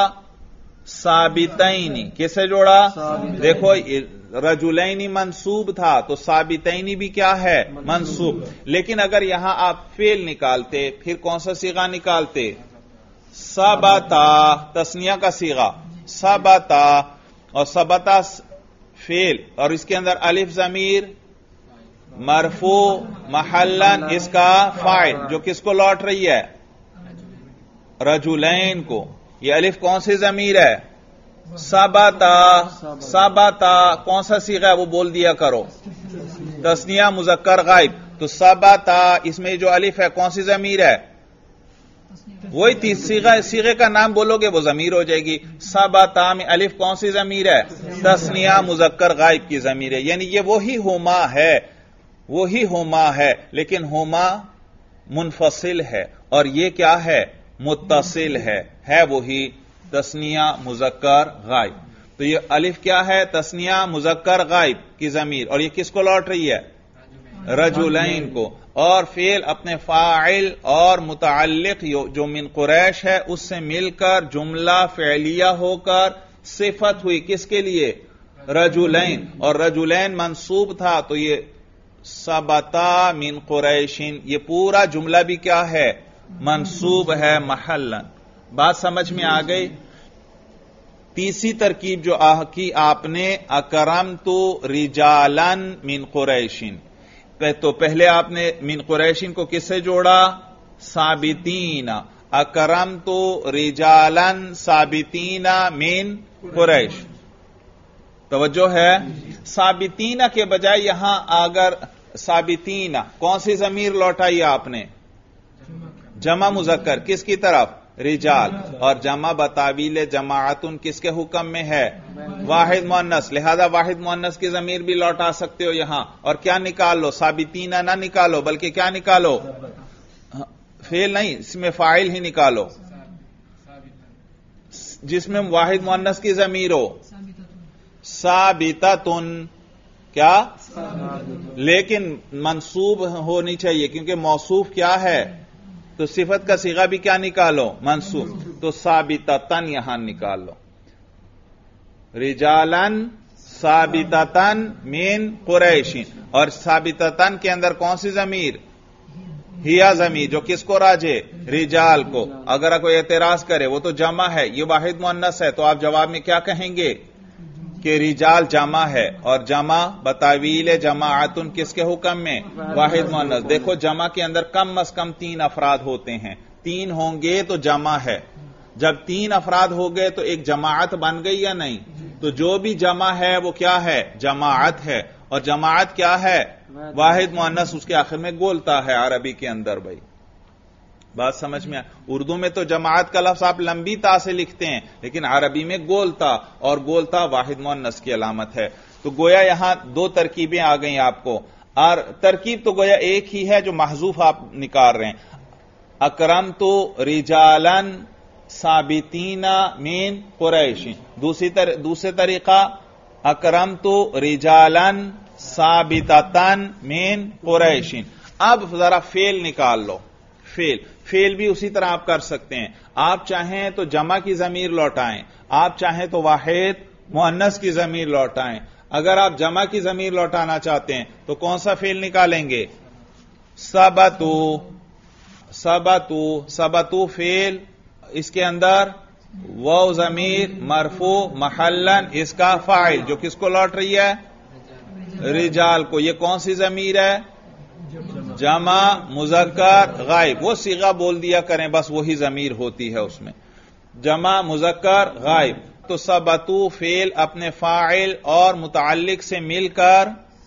ثابتین. کس سے جوڑا؟ دیکھو رجلین منصوب تھا تو ثابتین بھی کیا ہے؟ منصوب. لیکن اگر یہاں آپ فعل نکالتے پھر کون سا صیغہ نکالتے؟ ثبتا، تثنیہ کا صیغہ ثبتا، اور ثبتا فعل اور اس کے اندر الف ضمیر مرفوع محلن اس کا فاعل جو کس کو لوٹ رہی ہے؟ رجلین کو. یہ الف کون سی ضمیر ہے؟ ثبتا. ثبتا کون سا صیغہ ہے وہ بول دیا کرو؟ تثنیہ مذکر غائب. تو ثبتا اس میں جو الف ہے کون سی ضمیر ہے؟ وہی تیس صیغہ، صیغے کا نام بولو گے وہ ضمیر ہو جائے گی. ثبتا میں الف کون سی ضمیر ہے؟ تثنیہ مذکر غائب کی ضمیر ہے. یعنی یہ وہی ہما ہے، وہی ہما ہے، لیکن ہما منفصل ہے اور یہ کیا ہے؟ متصل ہے، ہے وہی تثنیہ مذکر غائب. تو یہ الف کیا ہے؟ تثنیہ مذکر غائب کی ضمیر، اور یہ کس کو لوٹ رہی ہے؟ رجلین کو. اور فعل اپنے فاعل اور متعلق جو من قریش ہے اس سے مل کر جملہ فعلیہ ہو کر صفت ہوئی کس کے لیے؟ رجلین. اور رجلین منصوب تھا تو یہ ثبتا من قریشن یہ پورا جملہ بھی کیا ہے؟ منصوب ہے محلن. بات سمجھ میں آ گئی؟ تیسری ترکیب جو کی آپ نے اکرمت رجالن من قریشن، تو پہلے آپ نے من قریشن کو کس سے جوڑا؟ ثابتین. اکرمت رجالن ثابتین من قریش. توجہ ہے؟ ثابتین کے بجائے یہاں اگر ثابتین کون سی ضمیر لوٹائی آپ نے؟ جمع مذکر. کس کی طرف؟ رجال، اور جمع بتاویل جماعتن کس کے حکم میں ہے؟ واحد مؤنث، لہذا واحد مؤنث کی ضمیر بھی لوٹا سکتے ہو یہاں، اور کیا نکال لو؟ ثابتین نہ نکالو بلکہ کیا نکالو؟ فعل نہیں، اس میں فاعل ہی نکالو جس میں واحد مؤنث کی ضمیر ہو، ثابتۃن، کیا؟ لیکن منصوب ہونی چاہیے کیونکہ موصوف کیا ہے؟ تو صفت کا صیغہ بھی کیا نکالو؟ منصوب، تو ثابتۃن یہاں نکال لو، رجالن ثابتۃن من قریش، اور ثابتۃن کے اندر کون سی ضمیر؟ ہیا ضمیر، جو کس کو راجے؟ رجال کو۔ اگر کوئی اعتراض کرے وہ تو جمع ہے، یہ واحد مؤنث ہے، تو آپ جواب میں کیا کہیں گے کہ رجال جمع ہے، اور جمع بتاویل جماعتن کس کے حکم میں؟ واحد مؤنث۔ دیکھو جمع کے اندر کم از کم تین افراد ہوتے ہیں، تین ہوں گے تو جمع ہے، جب تین افراد ہو گئے تو ایک جماعت بن گئی یا نہیں؟ تو جو بھی جمع ہے وہ کیا ہے؟ جماعت ہے، اور جماعت کیا ہے؟ واحد مؤنث، اس کے آخر میں گولتا ہے عربی کے اندر۔ بھائی بات سمجھ میں؟ اردو میں تو جماعت کا لفظ آپ لمبی تا سے لکھتے ہیں، لیکن عربی میں گولتا، اور گولتا واحد مؤنث کی علامت ہے۔ تو گویا یہاں دو ترکیبیں آ گئیں آپ کو، اور ترکیب تو گویا ایک ہی ہے جو محذوف آپ نکال رہے ہیں۔ اکرم تو رجالن ثابتین من قریش، دوسری تر... دوسرے طریقہ اکرم تو رجالن ثابتۃن من قریش۔ اب ذرا فعل نکال لو، فعل فعل بھی اسی طرح آپ کر سکتے ہیں، آپ چاہیں تو جمع کی ضمیر لوٹائیں، آپ چاہیں تو واحد مؤنث کی ضمیر لوٹائیں۔ اگر آپ جمع کی ضمیر لوٹانا چاہتے ہیں تو کون سا فعل نکالیں گے؟ ثبتو، ثبتو، ثبتو فعل، اس کے اندر واو ضمیر مرفوع محلن، اس کا فاعل جو کس کو لوٹ رہی ہے؟ رجال کو۔ یہ کون سی ضمیر ہے؟ جمع مذکر غائب، وہ صیغہ بول دیا کریں بس، وہی ضمیر ہوتی ہے اس میں، جمع مذکر غائب۔ تو ثبتو فعل اپنے فاعل اور متعلق سے مل کر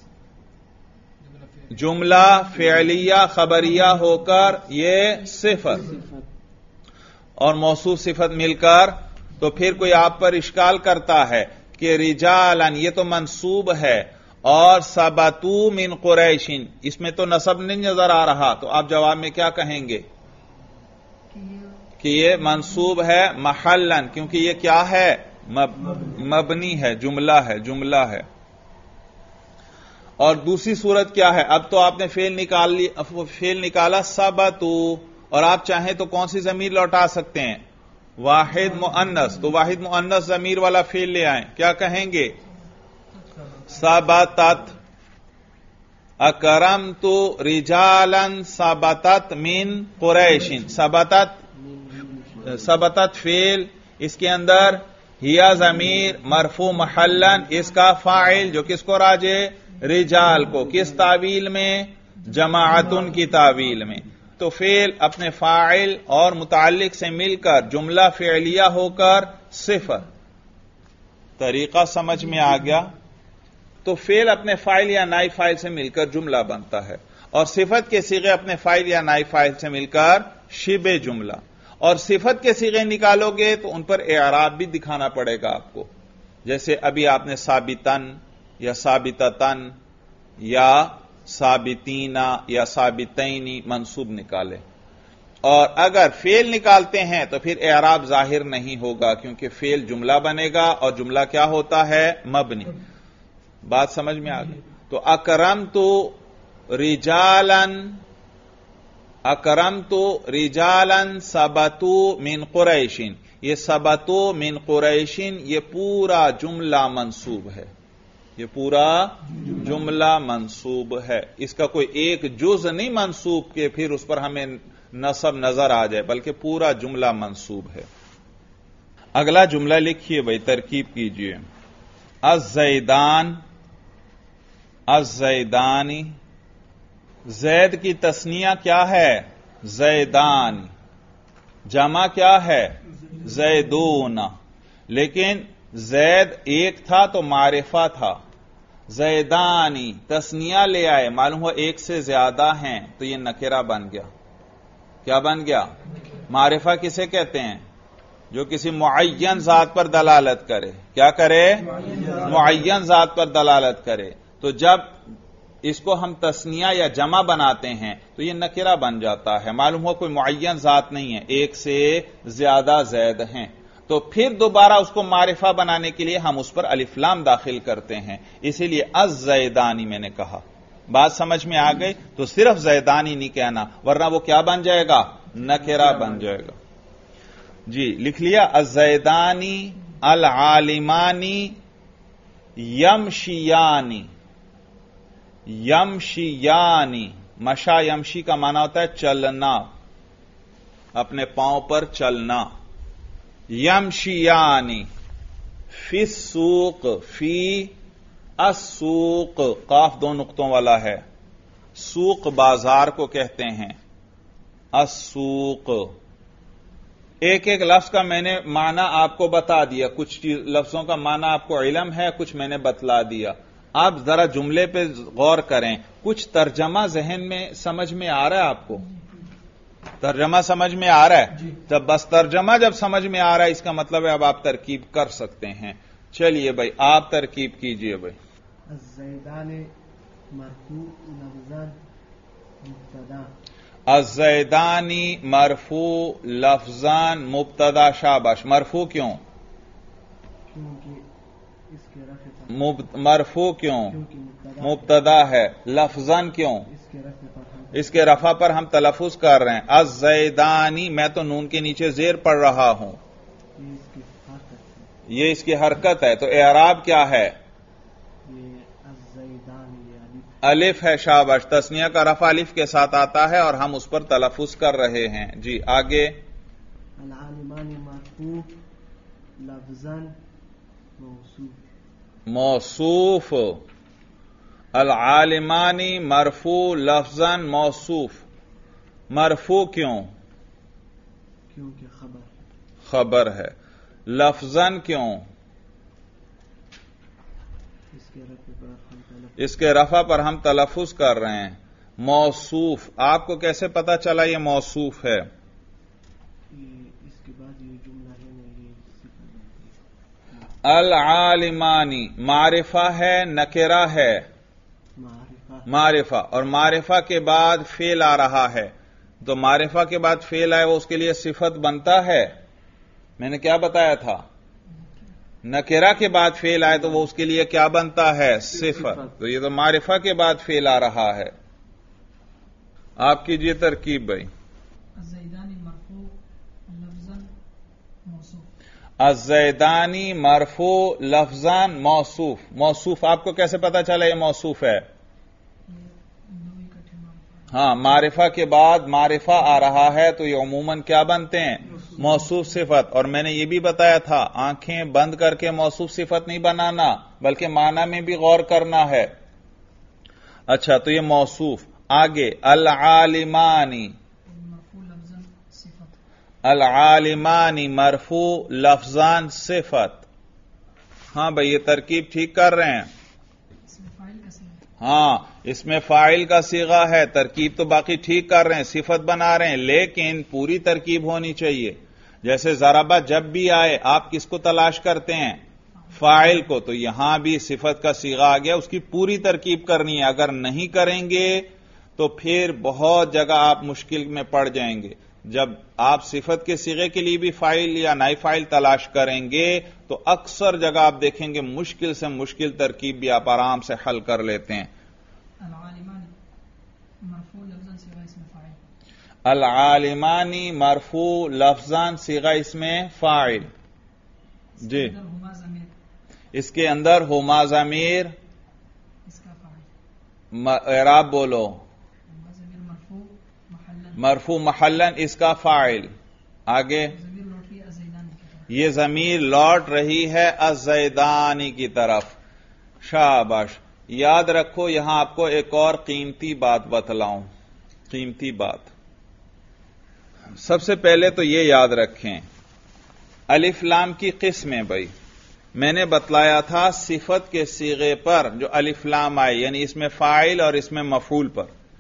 جملہ فعلیہ خبریہ ہو کر یہ صفت اور موصوف صفت مل کر، تو پھر کوئی آپ پر اشکال کرتا ہے کہ رجالن یہ تو منصوب ہے، اور ثبتو من قریشن اس میں تو نصب نہیں نظر آ رہا، تو آپ جواب میں کیا کہیں گے کہ یہ منصوب ہے محلن، کیونکہ یہ کیا ہے؟ مبنی ہے، جملہ ہے، جملہ ہے۔ اور دوسری صورت کیا ہے؟ اب تو آپ نے فعل نکال لی، فعل نکالا ثبتو، اور آپ چاہیں تو کون سی ضمیر لوٹا سکتے ہیں؟ واحد مؤنث، تو واحد مؤنث ضمیر والا فعل لے آئیں، کیا کہیں گے؟ ثبتت اکرمت رجالا ثبتت من قریش، ثبتت ثبتت فعل، اس کے اندر ہیا ضمیر مرفوع محلن، اس کا فاعل جو کس کو راجے؟ رجال کو۔ کس تعویل میں؟ جماعتن کی تعویل میں۔ تو فعل اپنے فاعل اور متعلق سے مل کر جملہ فعلیہ ہو کر صفت۔ طریقہ سمجھ میں آ گیا؟ تو فعل اپنے فاعل یا نائب فاعل سے مل کر جملہ بنتا ہے، اور صفت کے صیغے اپنے فاعل یا نائب فاعل سے مل کر شبہ جملہ، اور صفت کے صیغے نکالو گے تو ان پر اعراب بھی دکھانا پڑے گا آپ کو، جیسے ابھی آپ نے ثابتن یا ثابتتن یا ثابتین یا ثابتین منصوب نکالے، اور اگر فعل نکالتے ہیں تو پھر اعراب ظاہر نہیں ہوگا، کیونکہ فعل جملہ بنے گا، اور جملہ کیا ہوتا ہے؟ مبنی۔ بات سمجھ میں آ گئی؟ تو اکرمت رجالن، اکرمت رجالن ثبتو من قریشن، یہ ثبتو من قریشن یہ پورا جملہ منصوب ہے، یہ پورا جملہ منصوب ہے، اس کا کوئی ایک جز نہیں منصوب کہ پھر اس پر ہمیں نصب نظر آ جائے، بلکہ پورا جملہ منصوب ہے۔ اگلا جملہ لکھیے بھائی، ترکیب کیجیے۔ الزیدان، الزیدانی، زید کی تثنیہ کیا ہے؟ زیدان، جمع کیا ہے؟ زیدون، لیکن زید ایک تھا تو معرفہ تھا، زیدانی تثنیہ لے آئے، معلوم ہوا ایک سے زیادہ ہیں، تو یہ نکرہ بن گیا، کیا بن گیا؟ معرفہ کسے کہتے ہیں؟ جو کسی معین ذات پر دلالت کرے. کیا کرے؟ معین ذات پر دلالت کرے. تو جب اس کو ہم تثنیہ یا جمع بناتے ہیں تو یہ نکرہ بن جاتا ہے. معلوم ہو کوئی معین ذات نہیں ہے، ایک سے زیادہ زید ہیں. تو پھر دوبارہ اس کو معرفہ بنانے کے لیے ہم اس پر الف لام داخل کرتے ہیں. اسی لیے الزیدانی میں نے کہا. بات سمجھ میں آ گئی؟ تو صرف زیدانی نہیں کہنا، ورنہ وہ کیا بن جائے گا؟ نکرہ بن جائے گا. جی لکھ لیا. الزیدانی العالمانی یمشیانی. یمشیانی، مشا یمشی کا معنی ہوتا ہے چلنا، اپنے پاؤں پر چلنا. یمشیانی فی السوق، فی السوق، قاف دو نقطوں والا ہے. سوق بازار کو کہتے ہیں. السوق. ایک ایک لفظ کا میں نے معنی آپ کو بتا دیا، کچھ لفظوں کا معنی آپ کو علم ہے، کچھ میں نے بتلا دیا. آپ ذرا جملے پہ غور کریں. کچھ ترجمہ ذہن میں سمجھ میں آ رہا ہے آپ کو؟ ترجمہ سمجھ میں آ رہا ہے؟ جب بس ترجمہ جب سمجھ میں آ رہا ہے اس کا مطلب ہے اب آپ ترکیب کر سکتے ہیں. چلیے بھائی آپ ترکیب کیجئے بھائی. الزیدان مرفوع لفظاً مبتدا. الزیدانی مرفوع لفظاً مبتدا. شاباش. مرفوع کیوں؟ کیونکہ اس کے رفع پر مرفوع کیوں؟ کیونکہ مبتدا ہے. لفظاً کیوں؟ اس کے رفع پر ہم اس کے رفع پر ہم تلفظ کر رہے ہیں. الزیدانی، میں تو نون کے نیچے زیر پڑھ رہا ہوں، یہ اس کی حرکت ہے. یہ اس کی حرکت ہے. تو اعراب کیا ہے؟ یہ الزیدان یہ الف الف ہے. شاباش. تثنیہ کا رفع الف کے ساتھ آتا ہے اور ہم اس پر تلفظ کر رہے ہیں. جی آگے. العالمان مرفوع لفظاً موصوف. موصوف. العالمانی مرفوع لفظاً موصوف. مرفوع کیوں؟ کیونکہ خبر ہے. خبر ہے. لفظاً کیوں؟ اس کے رفع پر ہم تلفظ اس کے رفع پر ہم تلفظ کر رہے ہیں. موصوف. آپ کو کیسے پتا چلا یہ موصوف ہے؟ یہ اس کے بعد یہ جملہ ہے نا، یہ صفت ہے. العالمانی معرفہ ہے نکرہ ہے؟ معرفہ. معرفہ. اور معرفہ کے بعد فعل آ رہا ہے، تو معرفہ کے بعد فعل آئے وہ اس کے لیے صفت بنتا ہے. میں نے کیا بتایا تھا؟ نکرہ کے بعد فعل آئے تو وہ اس کے لیے کیا بنتا ہے؟ صفت. تو یہ تو معرفہ کے بعد فعل آ رہا ہے. آپ کیجئے ترکیب بھائی. الزیدانی مرفوع لفظاً موصوف. الزیدانی مرفوع لفظاً موصوف. موصوف آپ کو کیسے پتا چلا یہ موصوف ہے؟ ہاں، معرفہ کے بعد معرفہ آ رہا ہے تو یہ عموماً کیا بنتے ہیں؟ موصوف صفت. اور میں نے یہ بھی بتایا تھا آنکھیں بند کر کے موصوف صفت نہیں بنانا بلکہ معنی میں بھی غور کرنا ہے. اچھا تو یہ موصوف. آگے. العالمانی. مرفوع لفظاً صفت. العالمانی مرفوع لفظاً صفت. ہاں بھئی یہ ترکیب ٹھیک کر رہے ہیں. اس میں فاعل کا صیغہ ہے. ہاں اس میں فاعل کا صیغہ ہے. ترکیب تو باقی ٹھیک کر رہے ہیں، صفت بنا رہے ہیں، لیکن پوری ترکیب ہونی چاہیے. جیسے ضربہ جب بھی آئے آپ کس کو تلاش کرتے ہیں؟ فاعل کو. تو یہاں بھی صفت کا صیغہ آ گیا، اس کی پوری ترکیب کرنی ہے. اگر نہیں کریں گے تو پھر بہت جگہ آپ مشکل میں پڑ جائیں گے. جب آپ صفت کے صیغے کے لیے بھی فاعل یا نائب فاعل تلاش کریں گے تو اکثر جگہ آپ دیکھیں گے مشکل سے مشکل ترکیب بھی آپ آرام سے حل کر لیتے ہیں. العالمانی مرفوع لفظاً صیغہ اس میں فاعل. العالمانی مرفوع لفظاً صیغہ اس میں فاعل. جی ہما ضمیر اس کے اندر ہما ضمیر اس کا فاعل. اعراب بولو. ہما ضمیر مرفوع محلن. مرفوع محلن اس کا فاعل. آگے. ضمیر لوٹ رہی ہے الزیدانی کی طرف. یہ ضمیر لوٹ رہی ہے الزیدانی کی طرف. شاباش. یاد رکھو یہاں آپ کو ایک اور قیمتی بات بتلاؤں. قیمتی بات سب سے پہلے تو یہ یاد رکھیں الف لام کی قسمیں. بھائی میں نے بتلایا تھا صفت کے صیغے پر جو الف لام آئے یعنی اس میں فاعل اور اس میں مفعول پر،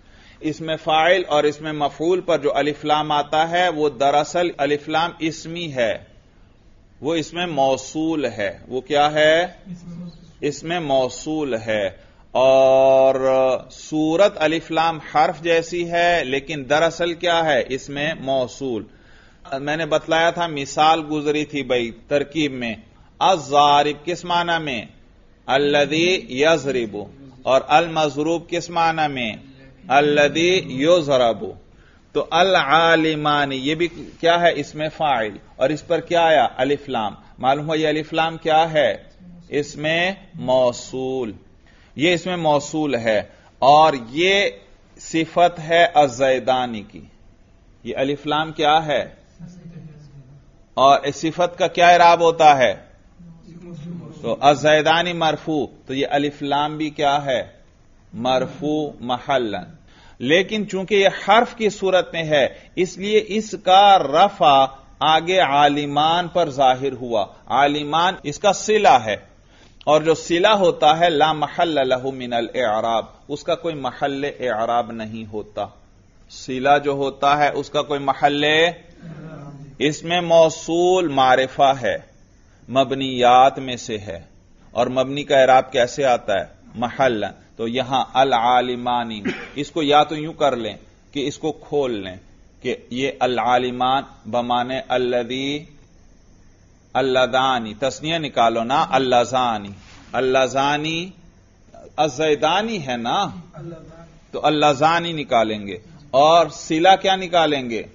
اس میں فاعل اور اس میں مفعول پر جو الف لام آتا ہے وہ دراصل الف لام اسمی ہے، وہ اس میں موصول ہے. وہ کیا ہے؟ اس میں موصول ہے. اور صورت الف لام حرف جیسی ہے لیکن دراصل کیا ہے؟ اس میں موصول. میں نے بتلایا تھا، مثال گزری تھی بھائی ترکیب میں، الضارب کس معنی میں؟ الذی یضرب. اور المضروب کس معنی میں؟ الذی یضرب. تو العالمان یہ بھی کیا ہے؟ اس میں فاعل، اور اس پر کیا آیا؟ الف لام. معلوم ہو یہ الف لام کیا ہے؟ اس میں موصول. یہ اس میں موصول ہے اور یہ صفت ہے الزیدانی کی. یہ الف لام کیا ہے؟ اور اس صفت کا کیا اعراب ہوتا ہے؟ تو الزیدانی مرفوع. تو یہ الف لام بھی کیا ہے؟ مرفوع محلا. لیکن چونکہ یہ حرف کی صورت میں ہے اس لیے اس کا رفع آگے عالمان پر ظاہر ہوا. عالمان اس کا صلہ ہے، اور جو صلہ ہوتا ہے لا محل لہ من الاعراب، اس کا کوئی محل اعراب نہیں ہوتا. صلہ جو ہوتا ہے اس کا کوئی محل، اس میں موصول معرفہ ہے، مبنیات میں سے ہے، اور مبنی کا اعراب کیسے آتا ہے؟ محلا. تو یہاں العالمانی اس کو یا تو یوں کر لیں کہ اس کو کھول لیں کہ یہ العالمان بمانے الذی، اللذانی تسنیہ نکالو نا، اللذانی. اللذانی الزیدانی ہے نا، تو اللذانی نکالیں گے. اور صلہ کیا نکالیں گے؟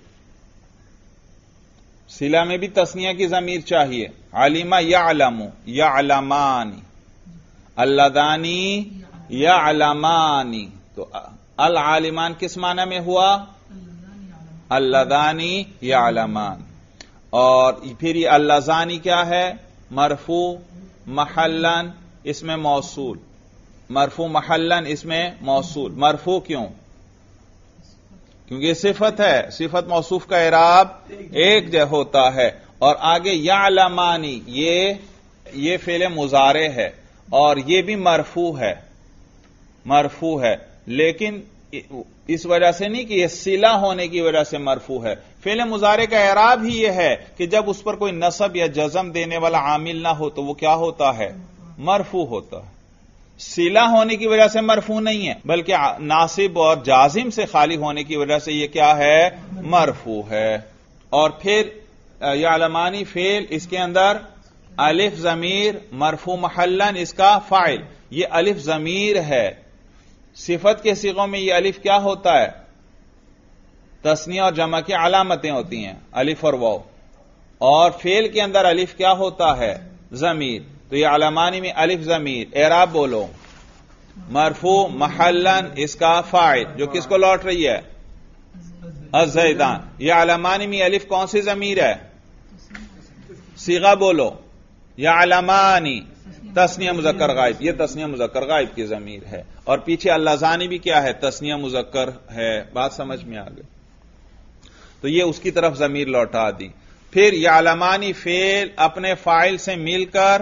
صلہ میں بھی تسنیہ کی ضمیر چاہیے. علمہ یعلم، یعلمانی. اللذانی یعلمانی. تو العالمان کس معنی میں ہوا؟ اللذانی یعلمان. اور پھر یہ اللذانی کیا ہے؟ مرفوع محلن، اس میں موصول. مرفوع محلن اس میں موصول. مرفوع کیوں؟ کیونکہ یہ صفت ہے، صفت موصوف کا اعراب ایک جہ ہوتا ہے. اور آگے یعلمانی یہ یہ فعل مضارع ہے اور یہ بھی مرفوع ہے، مرفوع ہے. لیکن اس وجہ سے نہیں کہ یہ صلہ ہونے کی وجہ سے مرفوع ہے. فعل مضارع کا اعراب ہی یہ ہے کہ جب اس پر کوئی نصب یا جزم دینے والا عامل نہ ہو تو وہ کیا ہوتا ہے؟ مرفوع ہوتا ہے. صلہ ہونے کی وجہ سے مرفوع نہیں ہے بلکہ ناصب اور جازم سے خالی ہونے کی وجہ سے یہ کیا ہے؟ مرفوع ہے. اور پھر یعلمانی فعل، اس کے اندر الف ضمیر مرفوع محلن، اس کا فاعل. یہ الف ضمیر ہے. صفت کے صیغوں میں یہ الف کیا ہوتا ہے؟ تثنیہ اور جمع کی علامتیں ہوتی ہیں، الف اور واو. اور فعل کے اندر الف کیا ہوتا ہے؟ ضمیر. تو یہ علمانی میں الف ضمیر. اعراب بولو. مرفوع محلن اس کا فاعل، جو کس کو لوٹ رہی ہے؟ الزیدان. یہ علمانی میں الف کون سی ضمیر ہے؟ صیغہ بولو. یعلمانی تسنیہ مذکر غائب، یہ تسنیہ مذکر غائب کی ضمیر ہے. اور پیچھے اللذانی بھی کیا ہے؟ تسنیہ مذکر ہے. بات سمجھ میں آ گئی؟ تو یہ اس کی طرف ضمیر لوٹا دی. پھر یعلمانی فعل اپنے فاعل سے مل کر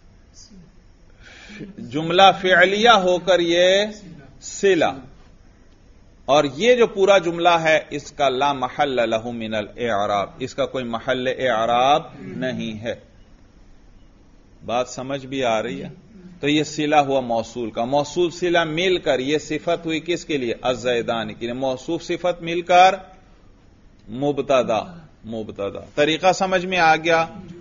جملہ فعلیہ ہو کر یہ صلہ. اور یہ جو پورا جملہ ہے اس کا لا محل لہ من الاعراب، اس کا کوئی محل اعراب نہیں ہے. بات سمجھ بھی آ رہی ہے؟ تو یہ صلہ ہوا موصول کا. موصول صلہ مل کر یہ صفت ہوئی کس کے لیے؟ الزیدانی کے لیے. موصوف صفت مل کر مبتدا. مبتدا طریقہ سمجھ میں آ گیا؟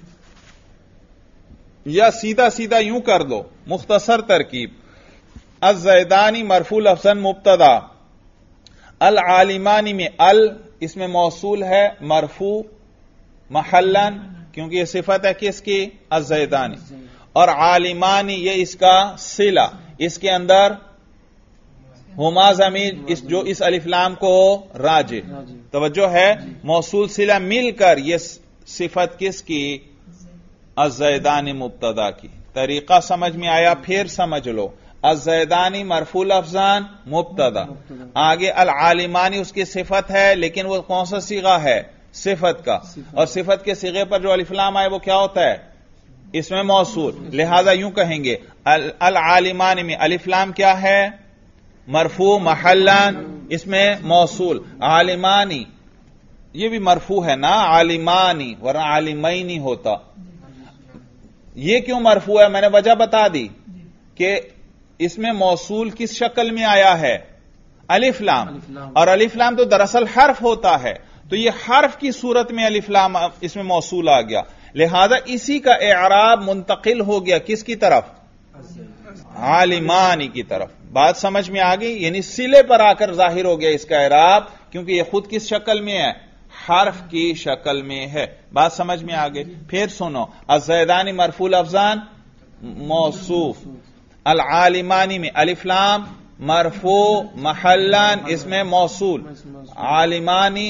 یا سیدھا سیدھا یوں کر دو، مختصر ترکیب. الزیدانی مرفوع لفظاً مبتدا. العالمانی میں ال اس میں موصول ہے، مرفوع محلن کیونکہ یہ صفت ہے کس کی؟ الزیدانی. اور عالمانی یہ اس کا صلہ، اس کے اندر ہما ضمیر اس جو اس الف لام کو راجع. توجہ ہے؟ موصول صلہ مل کر یہ صفت کس کی؟ الزیدانی مبتدا کی. طریقہ سمجھ میں آیا؟ پھر سمجھ لو. الزیدانی مرفوع لفظاً مبتدا. آگے العالمانی اس کی صفت ہے لیکن وہ کون سا صیغہ ہے؟ صفت کا. اور صفت کے صیغے پر جو الف لام آئے وہ کیا ہوتا ہے؟ اس میں موصول. لہذا یوں کہیں گے العالمانی میں الف لام کیا ہے؟ مرفوع محلن اس میں موصول. عالمانی یہ بھی مرفوع ہے نا, عالمانی, ورنہ عالمینی ہوتا. یہ کیوں مرفوع ہے؟ میں نے وجہ بتا دی کہ اس میں موصول کس شکل میں آیا ہے؟ الف لام, اور الف لام تو دراصل حرف ہوتا ہے, تو یہ حرف کی صورت میں الف لام اس میں موصول آ گیا, لہذا اسی کا اعراب منتقل ہو گیا کس کی طرف؟ عالمانی کی طرف. بات سمجھ میں آ گئی؟ یعنی صلے پر آ کر ظاہر ہو گیا اس کا اعراب, کیونکہ یہ خود کس شکل میں ہے؟ حرف کی شکل میں ہے. بات سمجھ میں آ گئی؟ پھر سنو, الزیدانی مرفوع لفظان موصوف. العالمانی میں الف لام مرفوع محلان اس میں موصول. عالمانی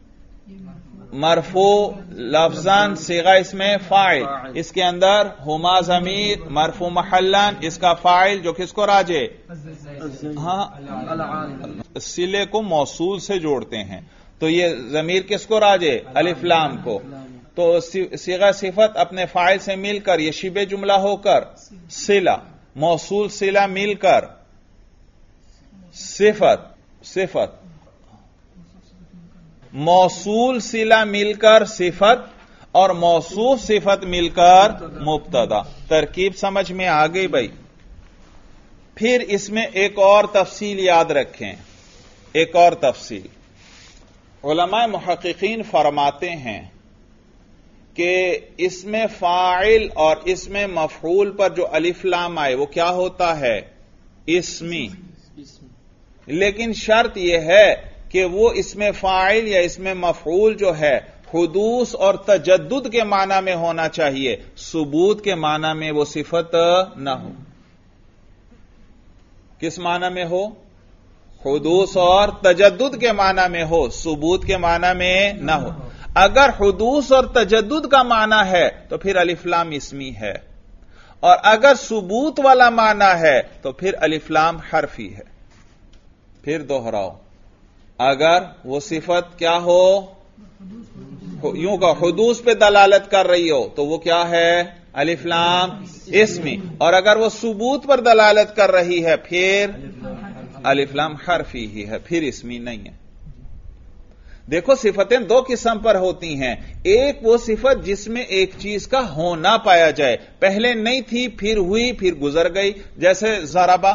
مرفوع لفظان صیغہ اس میں فاعل, اس کے اندر ہما ضمیر مرفوع محلان اس کا فاعل جو کس کو راجع؟ ہاں, صلے کو موصول سے جوڑتے ہیں, تو یہ ضمیر کس کو راجع؟ الف لام کو. تو صیغہ صفت اپنے فاعل سے مل کر یہ شبہ جملہ ہو کر صلہ, موصول صلہ مل کر صفت, صفت موصول صلہ مل کر صفت, اور موصوف صفت مل کر مبتدا. ترکیب سمجھ میں آ گئی بھائی؟ پھر اس میں ایک اور تفصیل یاد رکھیں, ایک اور تفصیل. علماء محققین فرماتے ہیں کہ اس میں فاعل اور اس میں مفعول پر جو الف لام آئے وہ کیا ہوتا ہے؟ اسمی. لیکن شرط یہ ہے کہ وہ اس میں فاعل یا اس میں مفعول جو ہے حدوث اور تجدد کے معنی میں ہونا چاہیے, ثبوت کے معنی میں وہ صفت نہ ہو. کس معنی میں ہو؟ حدوث اور تجدد کے معنی میں ہو, ثبوت کے معنی میں نہ ہو. اگر حدوث اور تجدد کا معنی ہے تو پھر الف لام اسمی ہے, اور اگر ثبوت والا معنی ہے تو پھر الف لام حرفی ہے. پھر دوہراؤ, اگر وہ صفت کیا ہو؟ یوں کا حدوث پہ دلالت کر رہی ہو تو وہ کیا ہے؟ الف لام اسمی, اور اگر وہ ثبوت پر دلالت کر رہی ہے پھر الف لام حرفی ہی ہے, پھر اسمی نہیں ہے. دیکھو صفتیں دو قسم پر ہوتی ہیں, ایک وہ صفت جس میں ایک چیز کا ہونا پایا جائے, پہلے نہیں تھی پھر ہوئی پھر گزر گئی, جیسے ضربا.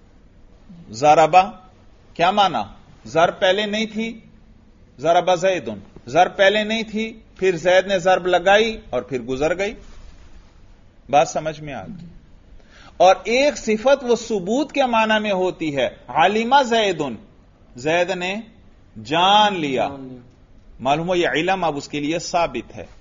ضربا کیا مانا؟ ضرب پہلے نہیں تھی, ضربا زیدن, ضرب پہلے نہیں تھی پھر زید نے ضرب لگائی اور پھر گزر گئی. بات سمجھ میں آ گئی؟ اور ایک صفت وہ ثبوت کے معنی میں ہوتی ہے, علمہ زیدن, زید نے جان لیا. معلوم ہو یہ علم اب اس کے لیے ثابت ہے,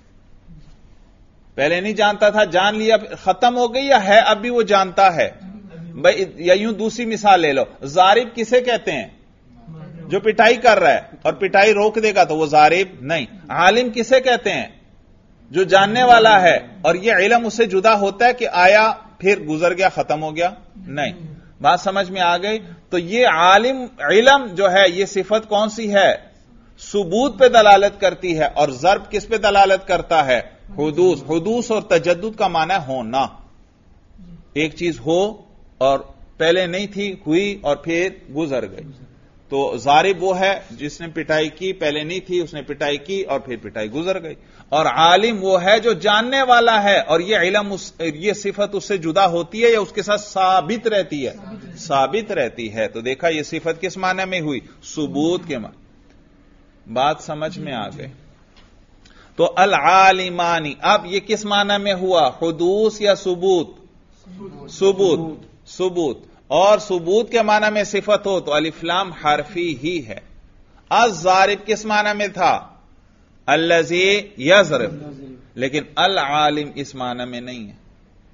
پہلے نہیں جانتا تھا, جان لیا, ختم ہو گئی یا ہے اب بھی وہ جانتا ہے؟ بھائی یا یوں دوسری مثال لے لو, ضارب کسے کہتے ہیں؟ جو پٹائی کر رہا ہے, اور پٹائی روک دے گا تو وہ ضارب نہیں. عالم کسے کہتے ہیں؟ جو جاننے والا ہے, اور یہ علم اس سے جدا ہوتا ہے کہ آیا پھر گزر گیا ختم ہو گیا نہیں. بات سمجھ میں آ گئی؟ تو یہ عالم علم جو ہے یہ صفت کون سی ہے؟ ثبوت پہ دلالت کرتی ہے, اور ضرب کس پہ دلالت کرتا ہے؟ حدوث. حدوث اور تجدد کا معنی ہے ہونا, ایک چیز ہو اور پہلے نہیں تھی ہوئی اور پھر گزر گئی. تو ضارب وہ ہے جس نے پٹائی کی, پہلے نہیں تھی اس نے پٹائی کی اور پھر پٹائی گزر گئی. اور عالم وہ ہے جو جاننے والا ہے, اور یہ علم اس یہ صفت اس سے جدا ہوتی ہے یا اس کے ساتھ ثابت رہتی ہے؟ ثابت رہتی ہے. تو دیکھا یہ صفت کس معنی میں ہوئی؟ ثبوت کے معنی. بات سمجھ میں آ گئی؟ تو العالمانی اب یہ کس معنی میں ہوا؟ حدوث یا ثبوت؟ ثبوت. ثبوت. اور ثبوت کے معنی میں صفت ہو تو الف لام حرفی ہی ہے. الضارب کس معنی میں تھا؟ الذی یضرب, لیکن العالم اس معنی میں نہیں ہے.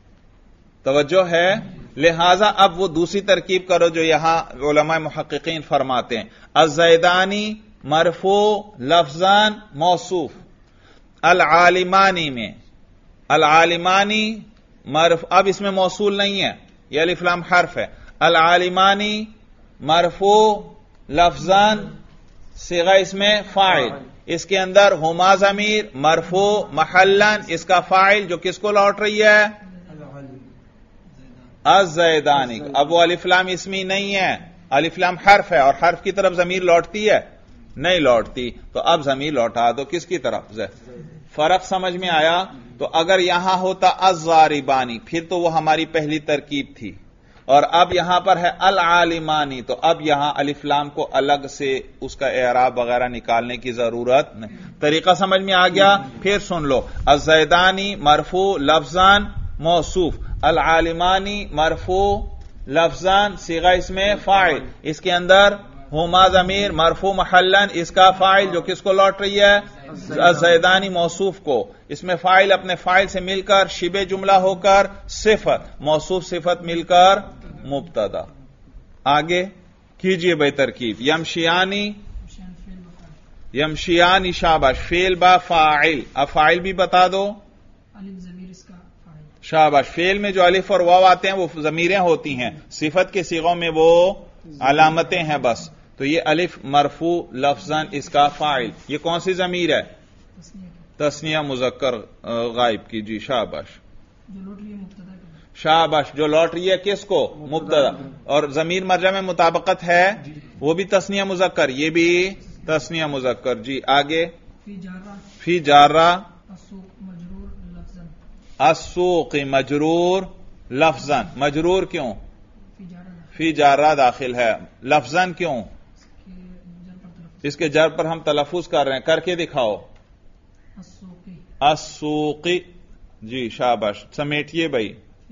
توجہ ہے؟ لہذا اب وہ دوسری ترکیب کرو جو یہاں علماء محققین فرماتے ہیں, الزیدانی مرفوع لفظان موصوف. العالمانی میں العالمانی مرف اب اس میں موصول نہیں ہے, یہ الف لام حرف ہے. العالمانی مرفوع لفظان صیغہ اس میں فاعل, اس کے اندر ہما ضمیر مرفوع محلن اس کا فاعل جو کس کو لوٹ رہی ہے؟ الزیدانی. اب وہ الف لام اسمی نہیں ہے, الف لام حرف ہے اور حرف کی طرف ضمیر لوٹتی ہے؟ نہیں لوٹتی، تو اب ضمیر لوٹا دو کس کی طرف؟ زید۔ فرق سمجھ میں آیا؟ تو اگر یہاں ہوتا الضاربانی پھر تو وہ ہماری پہلی ترکیب تھی، اور اب یہاں پر ہے العالمانی، تو اب یہاں الف لام کو الگ سے اس کا اعراب وغیرہ نکالنے کی ضرورت نہیں۔ طریقہ سمجھ میں آ گیا؟ پھر سن لو، الزیدانی مرفوع لفظان موصوف، العالمانی مرفوع لفظان صیغہ اس میں فاعل، اس کے اندر ہما ضمیر مرفوع محلن، اس کا فاعل جو کس کو لوٹ رہی ہے؟ الزیدانی موصوف کو، اس میں فاعل اپنے فاعل سے مل کر شبہ جملہ ہو کر صفت، موصوف صفت مل کر مبتدا۔ آگے کیجئے بھائی ترکیب، یمشیانی یمشیانی شاباش، فعل با فاعل، اب فاعل بھی بتا دو۔ شاباش، فعل میں جو الف اور واو آتے ہیں وہ ضمیریں ہوتی ہیں، صفت کے صیغوں میں وہ علامتیں ہیں بس، تو یہ الف مرفوع لفظاً اس کا فاعل، یہ کون سی ضمیر ہے؟ تثنیہ مذکر غائب کی، جی شاباش شاباش، جو لوٹ رہی ہے کس کو؟ مبتدا، اور ضمیر مرجع میں مطابقت ہے وہ بھی تثنیہ مذکر، یہ بھی تثنیہ مذکر، جی آگے فی جارہ السوق مجرور لفظاً، مجرور کیوں؟ فی جارہ داخل ہے، لفظاً کیوں؟ اس کے جر پر ہم تلفظ کر رہے ہیں، کر کے دکھاؤ، السوقی، جی شاباش، سمیٹیے بھائی،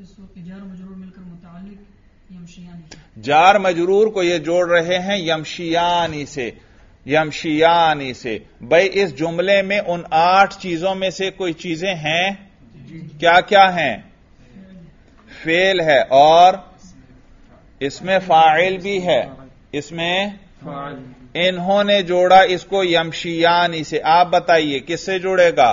جار مجرور کو یہ جوڑ رہے ہیں یمشیانی سے، یمشیانی سے، بھائی اس جملے میں ان آٹھ چیزوں میں سے کوئی چیزیں ہیں؟ کیا کیا ہیں؟ فعل ہے اور اس میں فاعل بھی ہے، اس میں انہوں نے جوڑا اس کو یمشیانی سے، آپ بتائیے کس سے جوڑے گا؟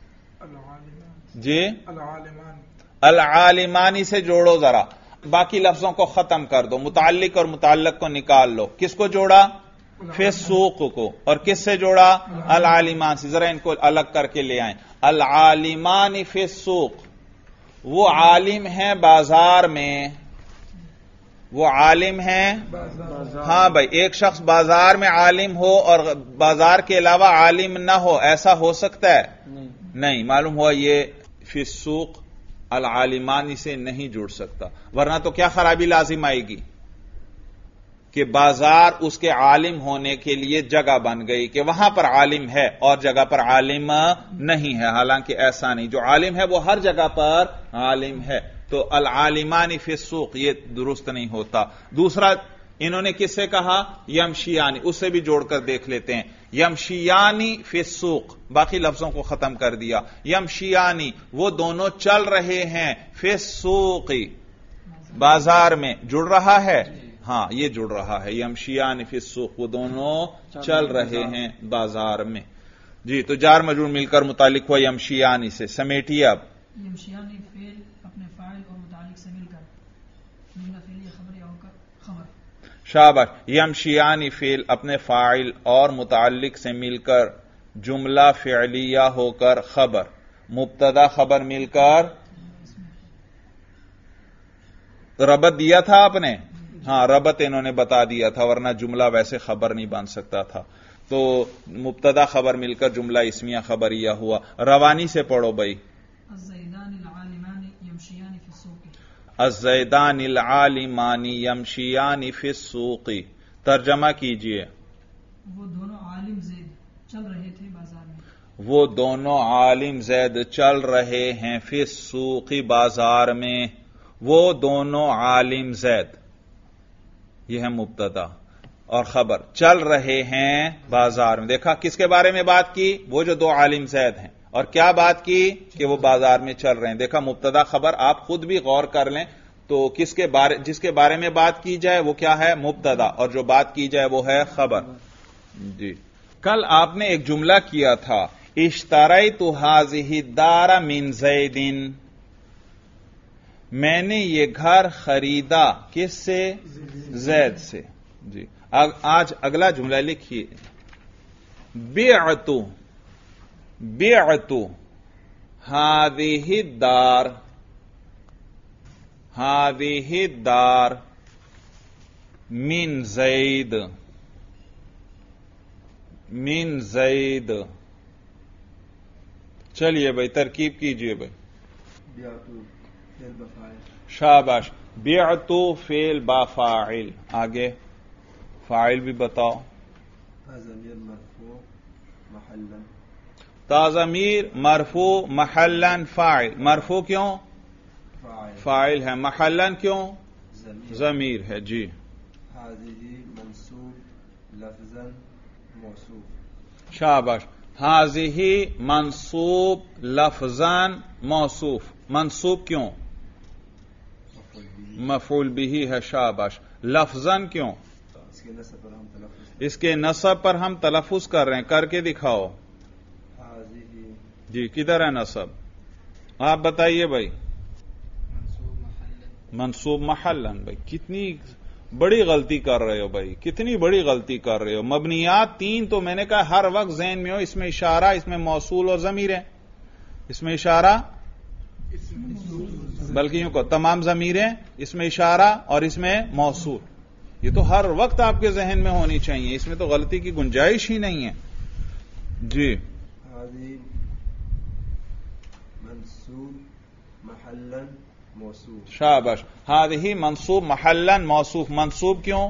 جی العالمانی سے جوڑو، ذرا باقی لفظوں کو ختم کر دو، متعلق اور متعلق کو نکال لو، کس کو جوڑا؟ فی السوق کو، اور کس سے جوڑا؟ العالمان سے، ذرا ان کو الگ کر کے لے آئیں، العالمان فی السوق، وہ عالم ہیں بازار میں، وہ عالم ہیں، ہاں بھائی، ایک شخص بازار میں عالم ہو اور بازار کے علاوہ عالم نہ ہو، ایسا ہو سکتا ہے؟ نہیں، معلوم ہوا یہ فی السوق العالمانی سے نہیں جڑ سکتا، ورنہ تو کیا خرابی لازم آئے گی کہ بازار اس کے عالم ہونے کے لیے جگہ بن گئی کہ وہاں پر عالم ہے اور جگہ پر عالم نہیں ہے، حالانکہ ایسا نہیں، جو عالم ہے وہ ہر جگہ پر عالم ہے، تو العالمانی فی السوق یہ درست نہیں ہوتا۔ دوسرا انہوں نے کس سے کہا؟ یمشیانی، اس سے بھی جوڑ کر دیکھ لیتے ہیں، یمشیانی فی السوق، باقی لفظوں کو ختم کر دیا، یمشیانی وہ دونوں چل رہے ہیں، فی السوق بازار میں، جڑ رہا ہے؟ ہاں یہ جڑ رہا ہے، یمشیانی فی السوق وہ دونوں چل رہے ہیں بازار میں، جی تو جار مجرور مل کر متعلق ہوا یمشیانی سے، سمیٹیے اب، یمشیانی فعل اپنے فاعل اور متعلق سے مل کر جملہ فعلیہ خبریہ ہو کر خبر، شاباش، یمشیانی فعل اپنے فاعل اور متعلق سے مل کر جملہ فعلیہ ہو کر خبر، مبتدا خبر مل کر، ربط دیا تھا آپ نے؟ ہاں ربط انہوں نے بتا دیا تھا، ورنہ جملہ ویسے خبر نہیں بن سکتا تھا، تو مبتدا خبر مل کر جملہ اسمیہ خبریہ ہوا۔ روانی سے پڑھو بھائی، الزیدان العالمان یمشیان فی السوق، الزیدان العالمان یمشیان فی السوق، ترجمہ کیجئے، وہ دونوں عالم زید چل رہے تھے بازار میں، وہ دونوں عالم زید چل رہے ہیں فی السوق بازار میں، وہ دونوں عالم زید، یہ ہے مبتدا اور خبر، چل رہے ہیں بازار میں، دیکھا کس کے بارے میں بات کی؟ وہ جو دو عالم زید ہیں، اور کیا بات کی؟ کہ وہ بازار میں چل رہے ہیں، دیکھا مبتدا خبر، آپ خود بھی غور کر لیں تو کس کے بارے جس کے بارے میں بات کی جائے وہ کیا ہے؟ مبتدا، اور جو بات کی جائے وہ ہے خبر۔ جی کل آپ نے ایک جملہ کیا تھا، اشتریت هذه الدار من زید، میں نے یہ گھر خریدا کس سے؟ زید سے، جی آج اگلا جملہ لکھیے، بعت بعت هذه الدار، هذه الدار मिन जैद, मिन जैद। चलिए भाई तरकीब कीजिए भाई। बिअतु फेल बफाइल, शाबाश। बिअतु फेल बाफाइल। आगे फाइल भी बताओ। ज़मीर मरफू महल्लन, ताज़मीर मरफू महल्लन फाइल। मरफू क्यों? फाइल फाइल है। महल्लन क्यों? ज़मीर। जमीर है जी। हाज़िही मंसूब लफ्ज़न मौसूफ, शाबाश। हाज़िही मंसूब लफ्ज़न मौसूफ। मंसूब क्यों? मफ़ऊल बिही। मफूल बिही है। शाबाश। लफ्ज़न क्यों? इसके नस्ब पर हम तलफ़्फ़ुज़, इसके नसब पर हम तलफ़ुज़ कर रहे हैं, करके दिखाओ। हाज़िही जी किधर है नसब? आप बताइए भाई। मंसूब महल्लन, मंसूब महल्लन। भाई कितनी बड़ी गलती कर रहे हो भाई, कितनी बड़ी गलती कर रहे हो। मबनियात तीन तो मैंने कहा हर वक्त ज़हन में हो। इसमें इशारा, इसमें मौसूल और ज़मीर है। इसमें इशारा, बल्कि यूं कहो तमाम ज़मीरें, इसमें इशारा और इसमें मौसूल। ये तो हर वक्त आपके जहन में होनी चाहिए, इसमें तो गलती की गुंजाइश ही नहीं है जी। हाज़िही मंसूब महल्लन मौसूफ, शाबाश। हादिही मंसूब महल्लन मौसूफ। मंसूब क्यों?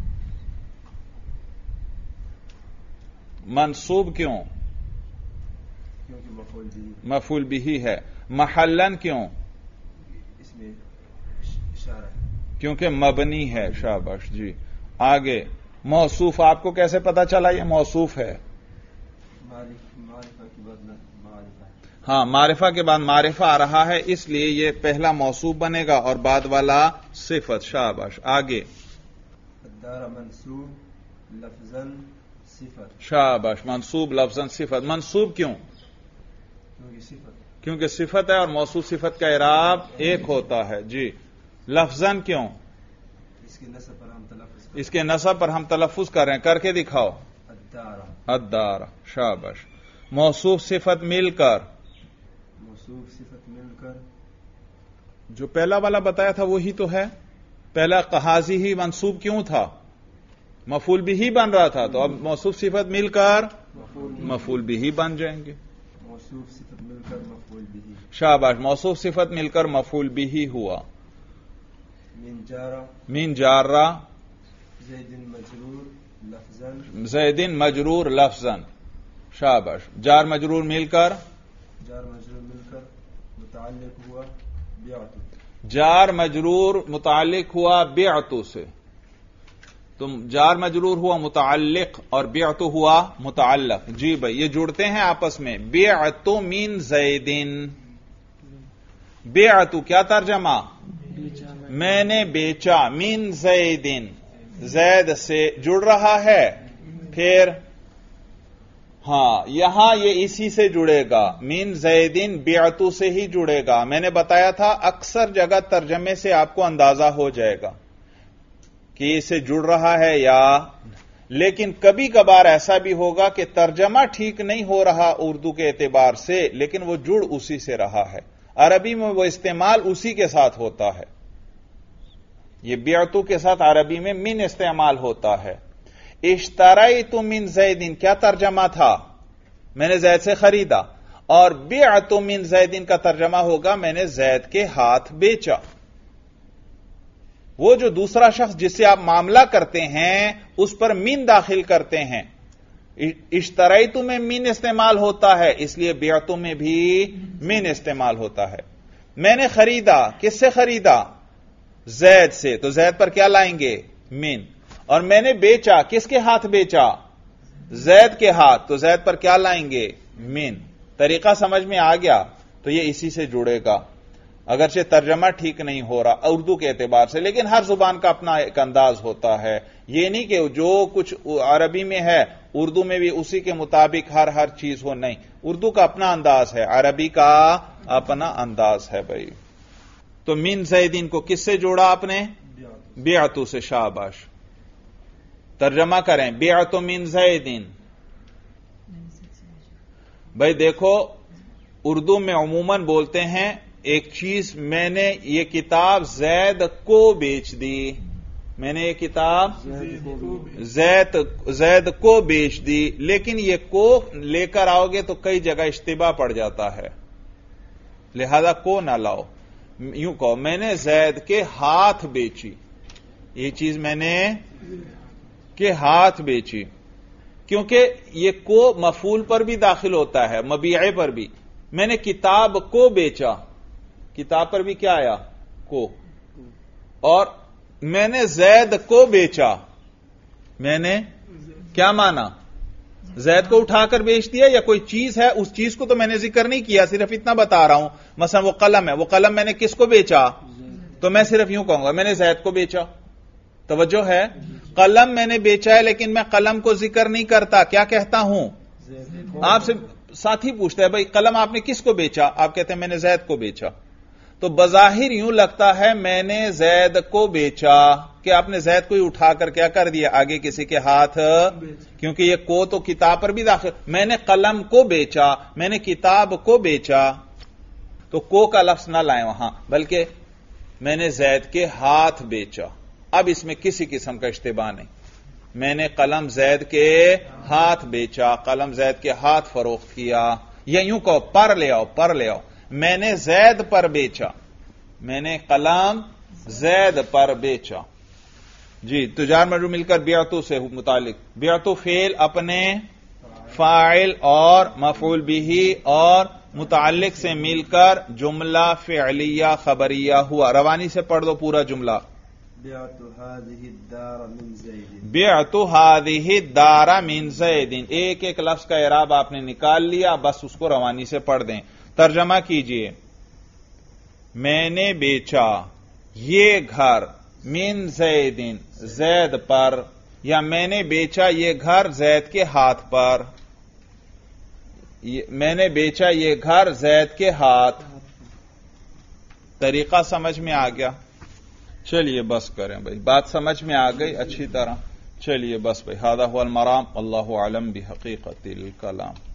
मंसूब क्यों? क्योंकि मफ़ऊल बिही, मफूल बिही है। महल्लन क्यों? इसमें इशारा है। क्योंकि मबनी है। शाबाश जी। आगे मौसूफ आपको कैसे पता चला ये मौसूफ है? मारिफ मारिफा की बदला मारिफा, हाँ, मारिफा के बाद मारिफा आ रहा है, इसलिए ये पहला मौसूफ बनेगा और बाद वाला सिफत। शाबाश। आगे अद्दार मंसूब लफ्ज़न सिफत, शाबाश। मंसूब लफ्ज़न सिफत। मंसूब क्यों? क्योंकि सिफत, क्योंकि सिफत है और मौसूफ सिफत का इराब एक होता है जी। लफ्ज़न क्यों? इसके नस्ब पर हम तलफ़्फ़ुज़, इसके नसब पर हम तलफ़ुज़ कर रहे हैं, करके दिखाओ। अद्दारा अद्दार। शाबाश। मौसूफ सिफत मिलकर, मौसूफ सिफत मिलकर, जो पहला वाला बताया था वही तो है। पहला कहाजी ही मंसूब क्यों था? मफूल भी ही बन रहा था, तो अब मौसूफ सिफत मिलकर मफूल भी ही बन जाएंगे। मौसूफ सिफत मिलकर मफ़ऊल बिही, शाबाश। मौसूफ सिफत मिलकर मफूल भी ही हुआ। मिन जारा मीन जारा ज़ैदिन मजरूर लफ्ज़न, ज़ैदिन मजरूर लफ्ज़न। शाबाश। जार मजरूर मिलकर, जार मजरूर मिलकर मुतअल्लिक़ हुआ बिअतु, जार मजरूर मुतालिक हुआ बिअतु से। तो जार मजरूर हुआ मुताल्लिक और बिअतु हुआ मुताल्लक। जी भाई ये जुड़ते हैं आपस में। बिअतु मिन ज़ैदिन। बिअतु क्या तर्जमा? मैंने बेचा। मिन ज़ैदिन, ज़ैद से जुड़ रहा है। फिर हां यहां ये इसी से जुड़ेगा। मिन ज़ैदिन बिअतु से ही जुड़ेगा। मैंने बताया था अक्सर जगह तर्जमे से आपको अंदाजा हो जाएगा कि इसे जुड़ रहा है या, लेकिन कभी कभार ऐसा भी होगा कि तर्जमा ठीक नहीं हो रहा उर्दू के एतबार से, लेकिन वो जुड़ उसी से रहा है। अरबी में वो इस्तेमाल उसी के साथ होता है। ये बिअतु के साथ अरबी में मिन इस्तेमाल होता है। इश्तरैतु मिन ज़ैदिन क्या तर्जमा था? मैंने ज़ैद से खरीदा। और बिअतु मिन ज़ैदिन का तर्जमा होगा मैंने ज़ैद के हाथ बेचा। वो जो दूसरा शख्स जिससे आप मामला करते हैं उस पर मिन दाखिल करते हैं। इश्तरैतु में मिन इस्तेमाल होता है, इसलिए बिअतु में भी मिन इस्तेमाल होता है। मैंने खरीदा, किससे खरीदा? ज़ैद से, तो ज़ैद पर क्या लाएंगे? मिन। और मैंने बेचा, किसके हाथ बेचा? ज़ैद के हाथ, तो ज़ैद पर क्या लाएंगे? मिन। तरीका समझ में आ गया? तो ये इसी से जुड़ेगा, अगरचे तर्जमा ठीक नहीं हो रहा उर्दू के एतबार से, लेकिन हर जुबान का अपना एक अंदाज होता है। ये नहीं कि जो कुछ अरबी में है उर्दू में भी उसी के मुताबिक हर हर चीज हो, नहीं। उर्दू का अपना अंदाज है, अरबी का अपना अंदाज है भाई। तो मिन ज़ैदिन को किससे जोड़ा आपने? बिअतु से। शाबाश। तर्जमा करें, बिअतु मिन ज़ैदिन। भाई देखो उर्दू में अमूमन बोलते हैं एक चीज मैंने ये किताब ज़ैद को बेच दी, میں نے یہ کتاب زید زید کو بیچ دی، لیکن یہ کو لے کر آؤ گے تو کئی جگہ اشتباہ پڑ جاتا ہے، لہذا کو نہ لاؤ. یوں کہو میں نے زید کے ہاتھ بیچی، یہ چیز میں نے کے ہاتھ بیچی، کیونکہ یہ کو مفعول پر بھی داخل ہوتا ہے، مبیعے پر بھی. میں نے کتاب کو بیچا، کتاب پر بھی کیا آیا؟ کو. اور میں نے زید کو بیچا، میں نے کیا مانا؟ زید کو اٹھا کر بیچ دیا یا کوئی چیز ہے، اس چیز کو تو میں نے ذکر نہیں کیا، صرف اتنا بتا رہا ہوں. مثلا وہ قلم ہے، وہ قلم میں نے کس کو بیچا؟ تو میں صرف یوں کہوں گا میں نے زید کو بیچا. توجہ ہے؟ قلم میں نے بیچا ہے لیکن میں قلم کو ذکر نہیں کرتا، کیا کہتا ہوں؟ آپ سے ساتھی پوچھتا ہے بھائی قلم آپ نے کس کو بیچا؟ آپ کہتے ہیں میں نے زید کو بیچا. تو بظاہر یوں لگتا ہے میں نے زید کو بیچا کہ آپ نے زید کو ہی اٹھا کر کیا کر دیا آگے کسی کے ہاتھ، کیونکہ یہ کو تو کتاب پر بھی داخل. میں نے قلم کو بیچا، میں نے کتاب کو بیچا، تو کو کا لفظ نہ لائیں وہاں، بلکہ میں نے زید کے ہاتھ بیچا. اب اس میں کسی قسم کا اشتباہ نہیں. میں نے قلم زید کے ہاتھ بیچا، قلم زید کے ہاتھ فروخت کیا، یا یوں کہو پر لے آؤ، پر لے آؤ میں نے زید پر بیچا، میں نے قلم زید پر بیچا. جی تجار مجرور مل کر بیعتو سے متعلق. بیعتو فعل اپنے فاعل اور مفعول بہ اور متعلق سے مل کر جملہ فعلیہ خبریہ ہوا. روانی سے پڑھ دو پورا جملہ. بعت هذه الدار من زید، بعت هذه الدار من زید. ایک ایک لفظ کا اعراب آپ نے نکال لیا، بس اس کو روانی سے پڑھ دیں. ترجمہ کیجئے. میں نے بیچا یہ گھر من زید زید پر، یا میں نے بیچا یہ گھر زید کے ہاتھ پر. میں نے بیچا یہ گھر زید کے ہاتھ. طریقہ سمجھ میں آ گیا؟ چلیے بس کریں بھائی، بات سمجھ میں آ گئی اچھی طرح. چلیے بس بھائی، ھذا ھو المرام، اللہ اعلم بحقیقت الکلام.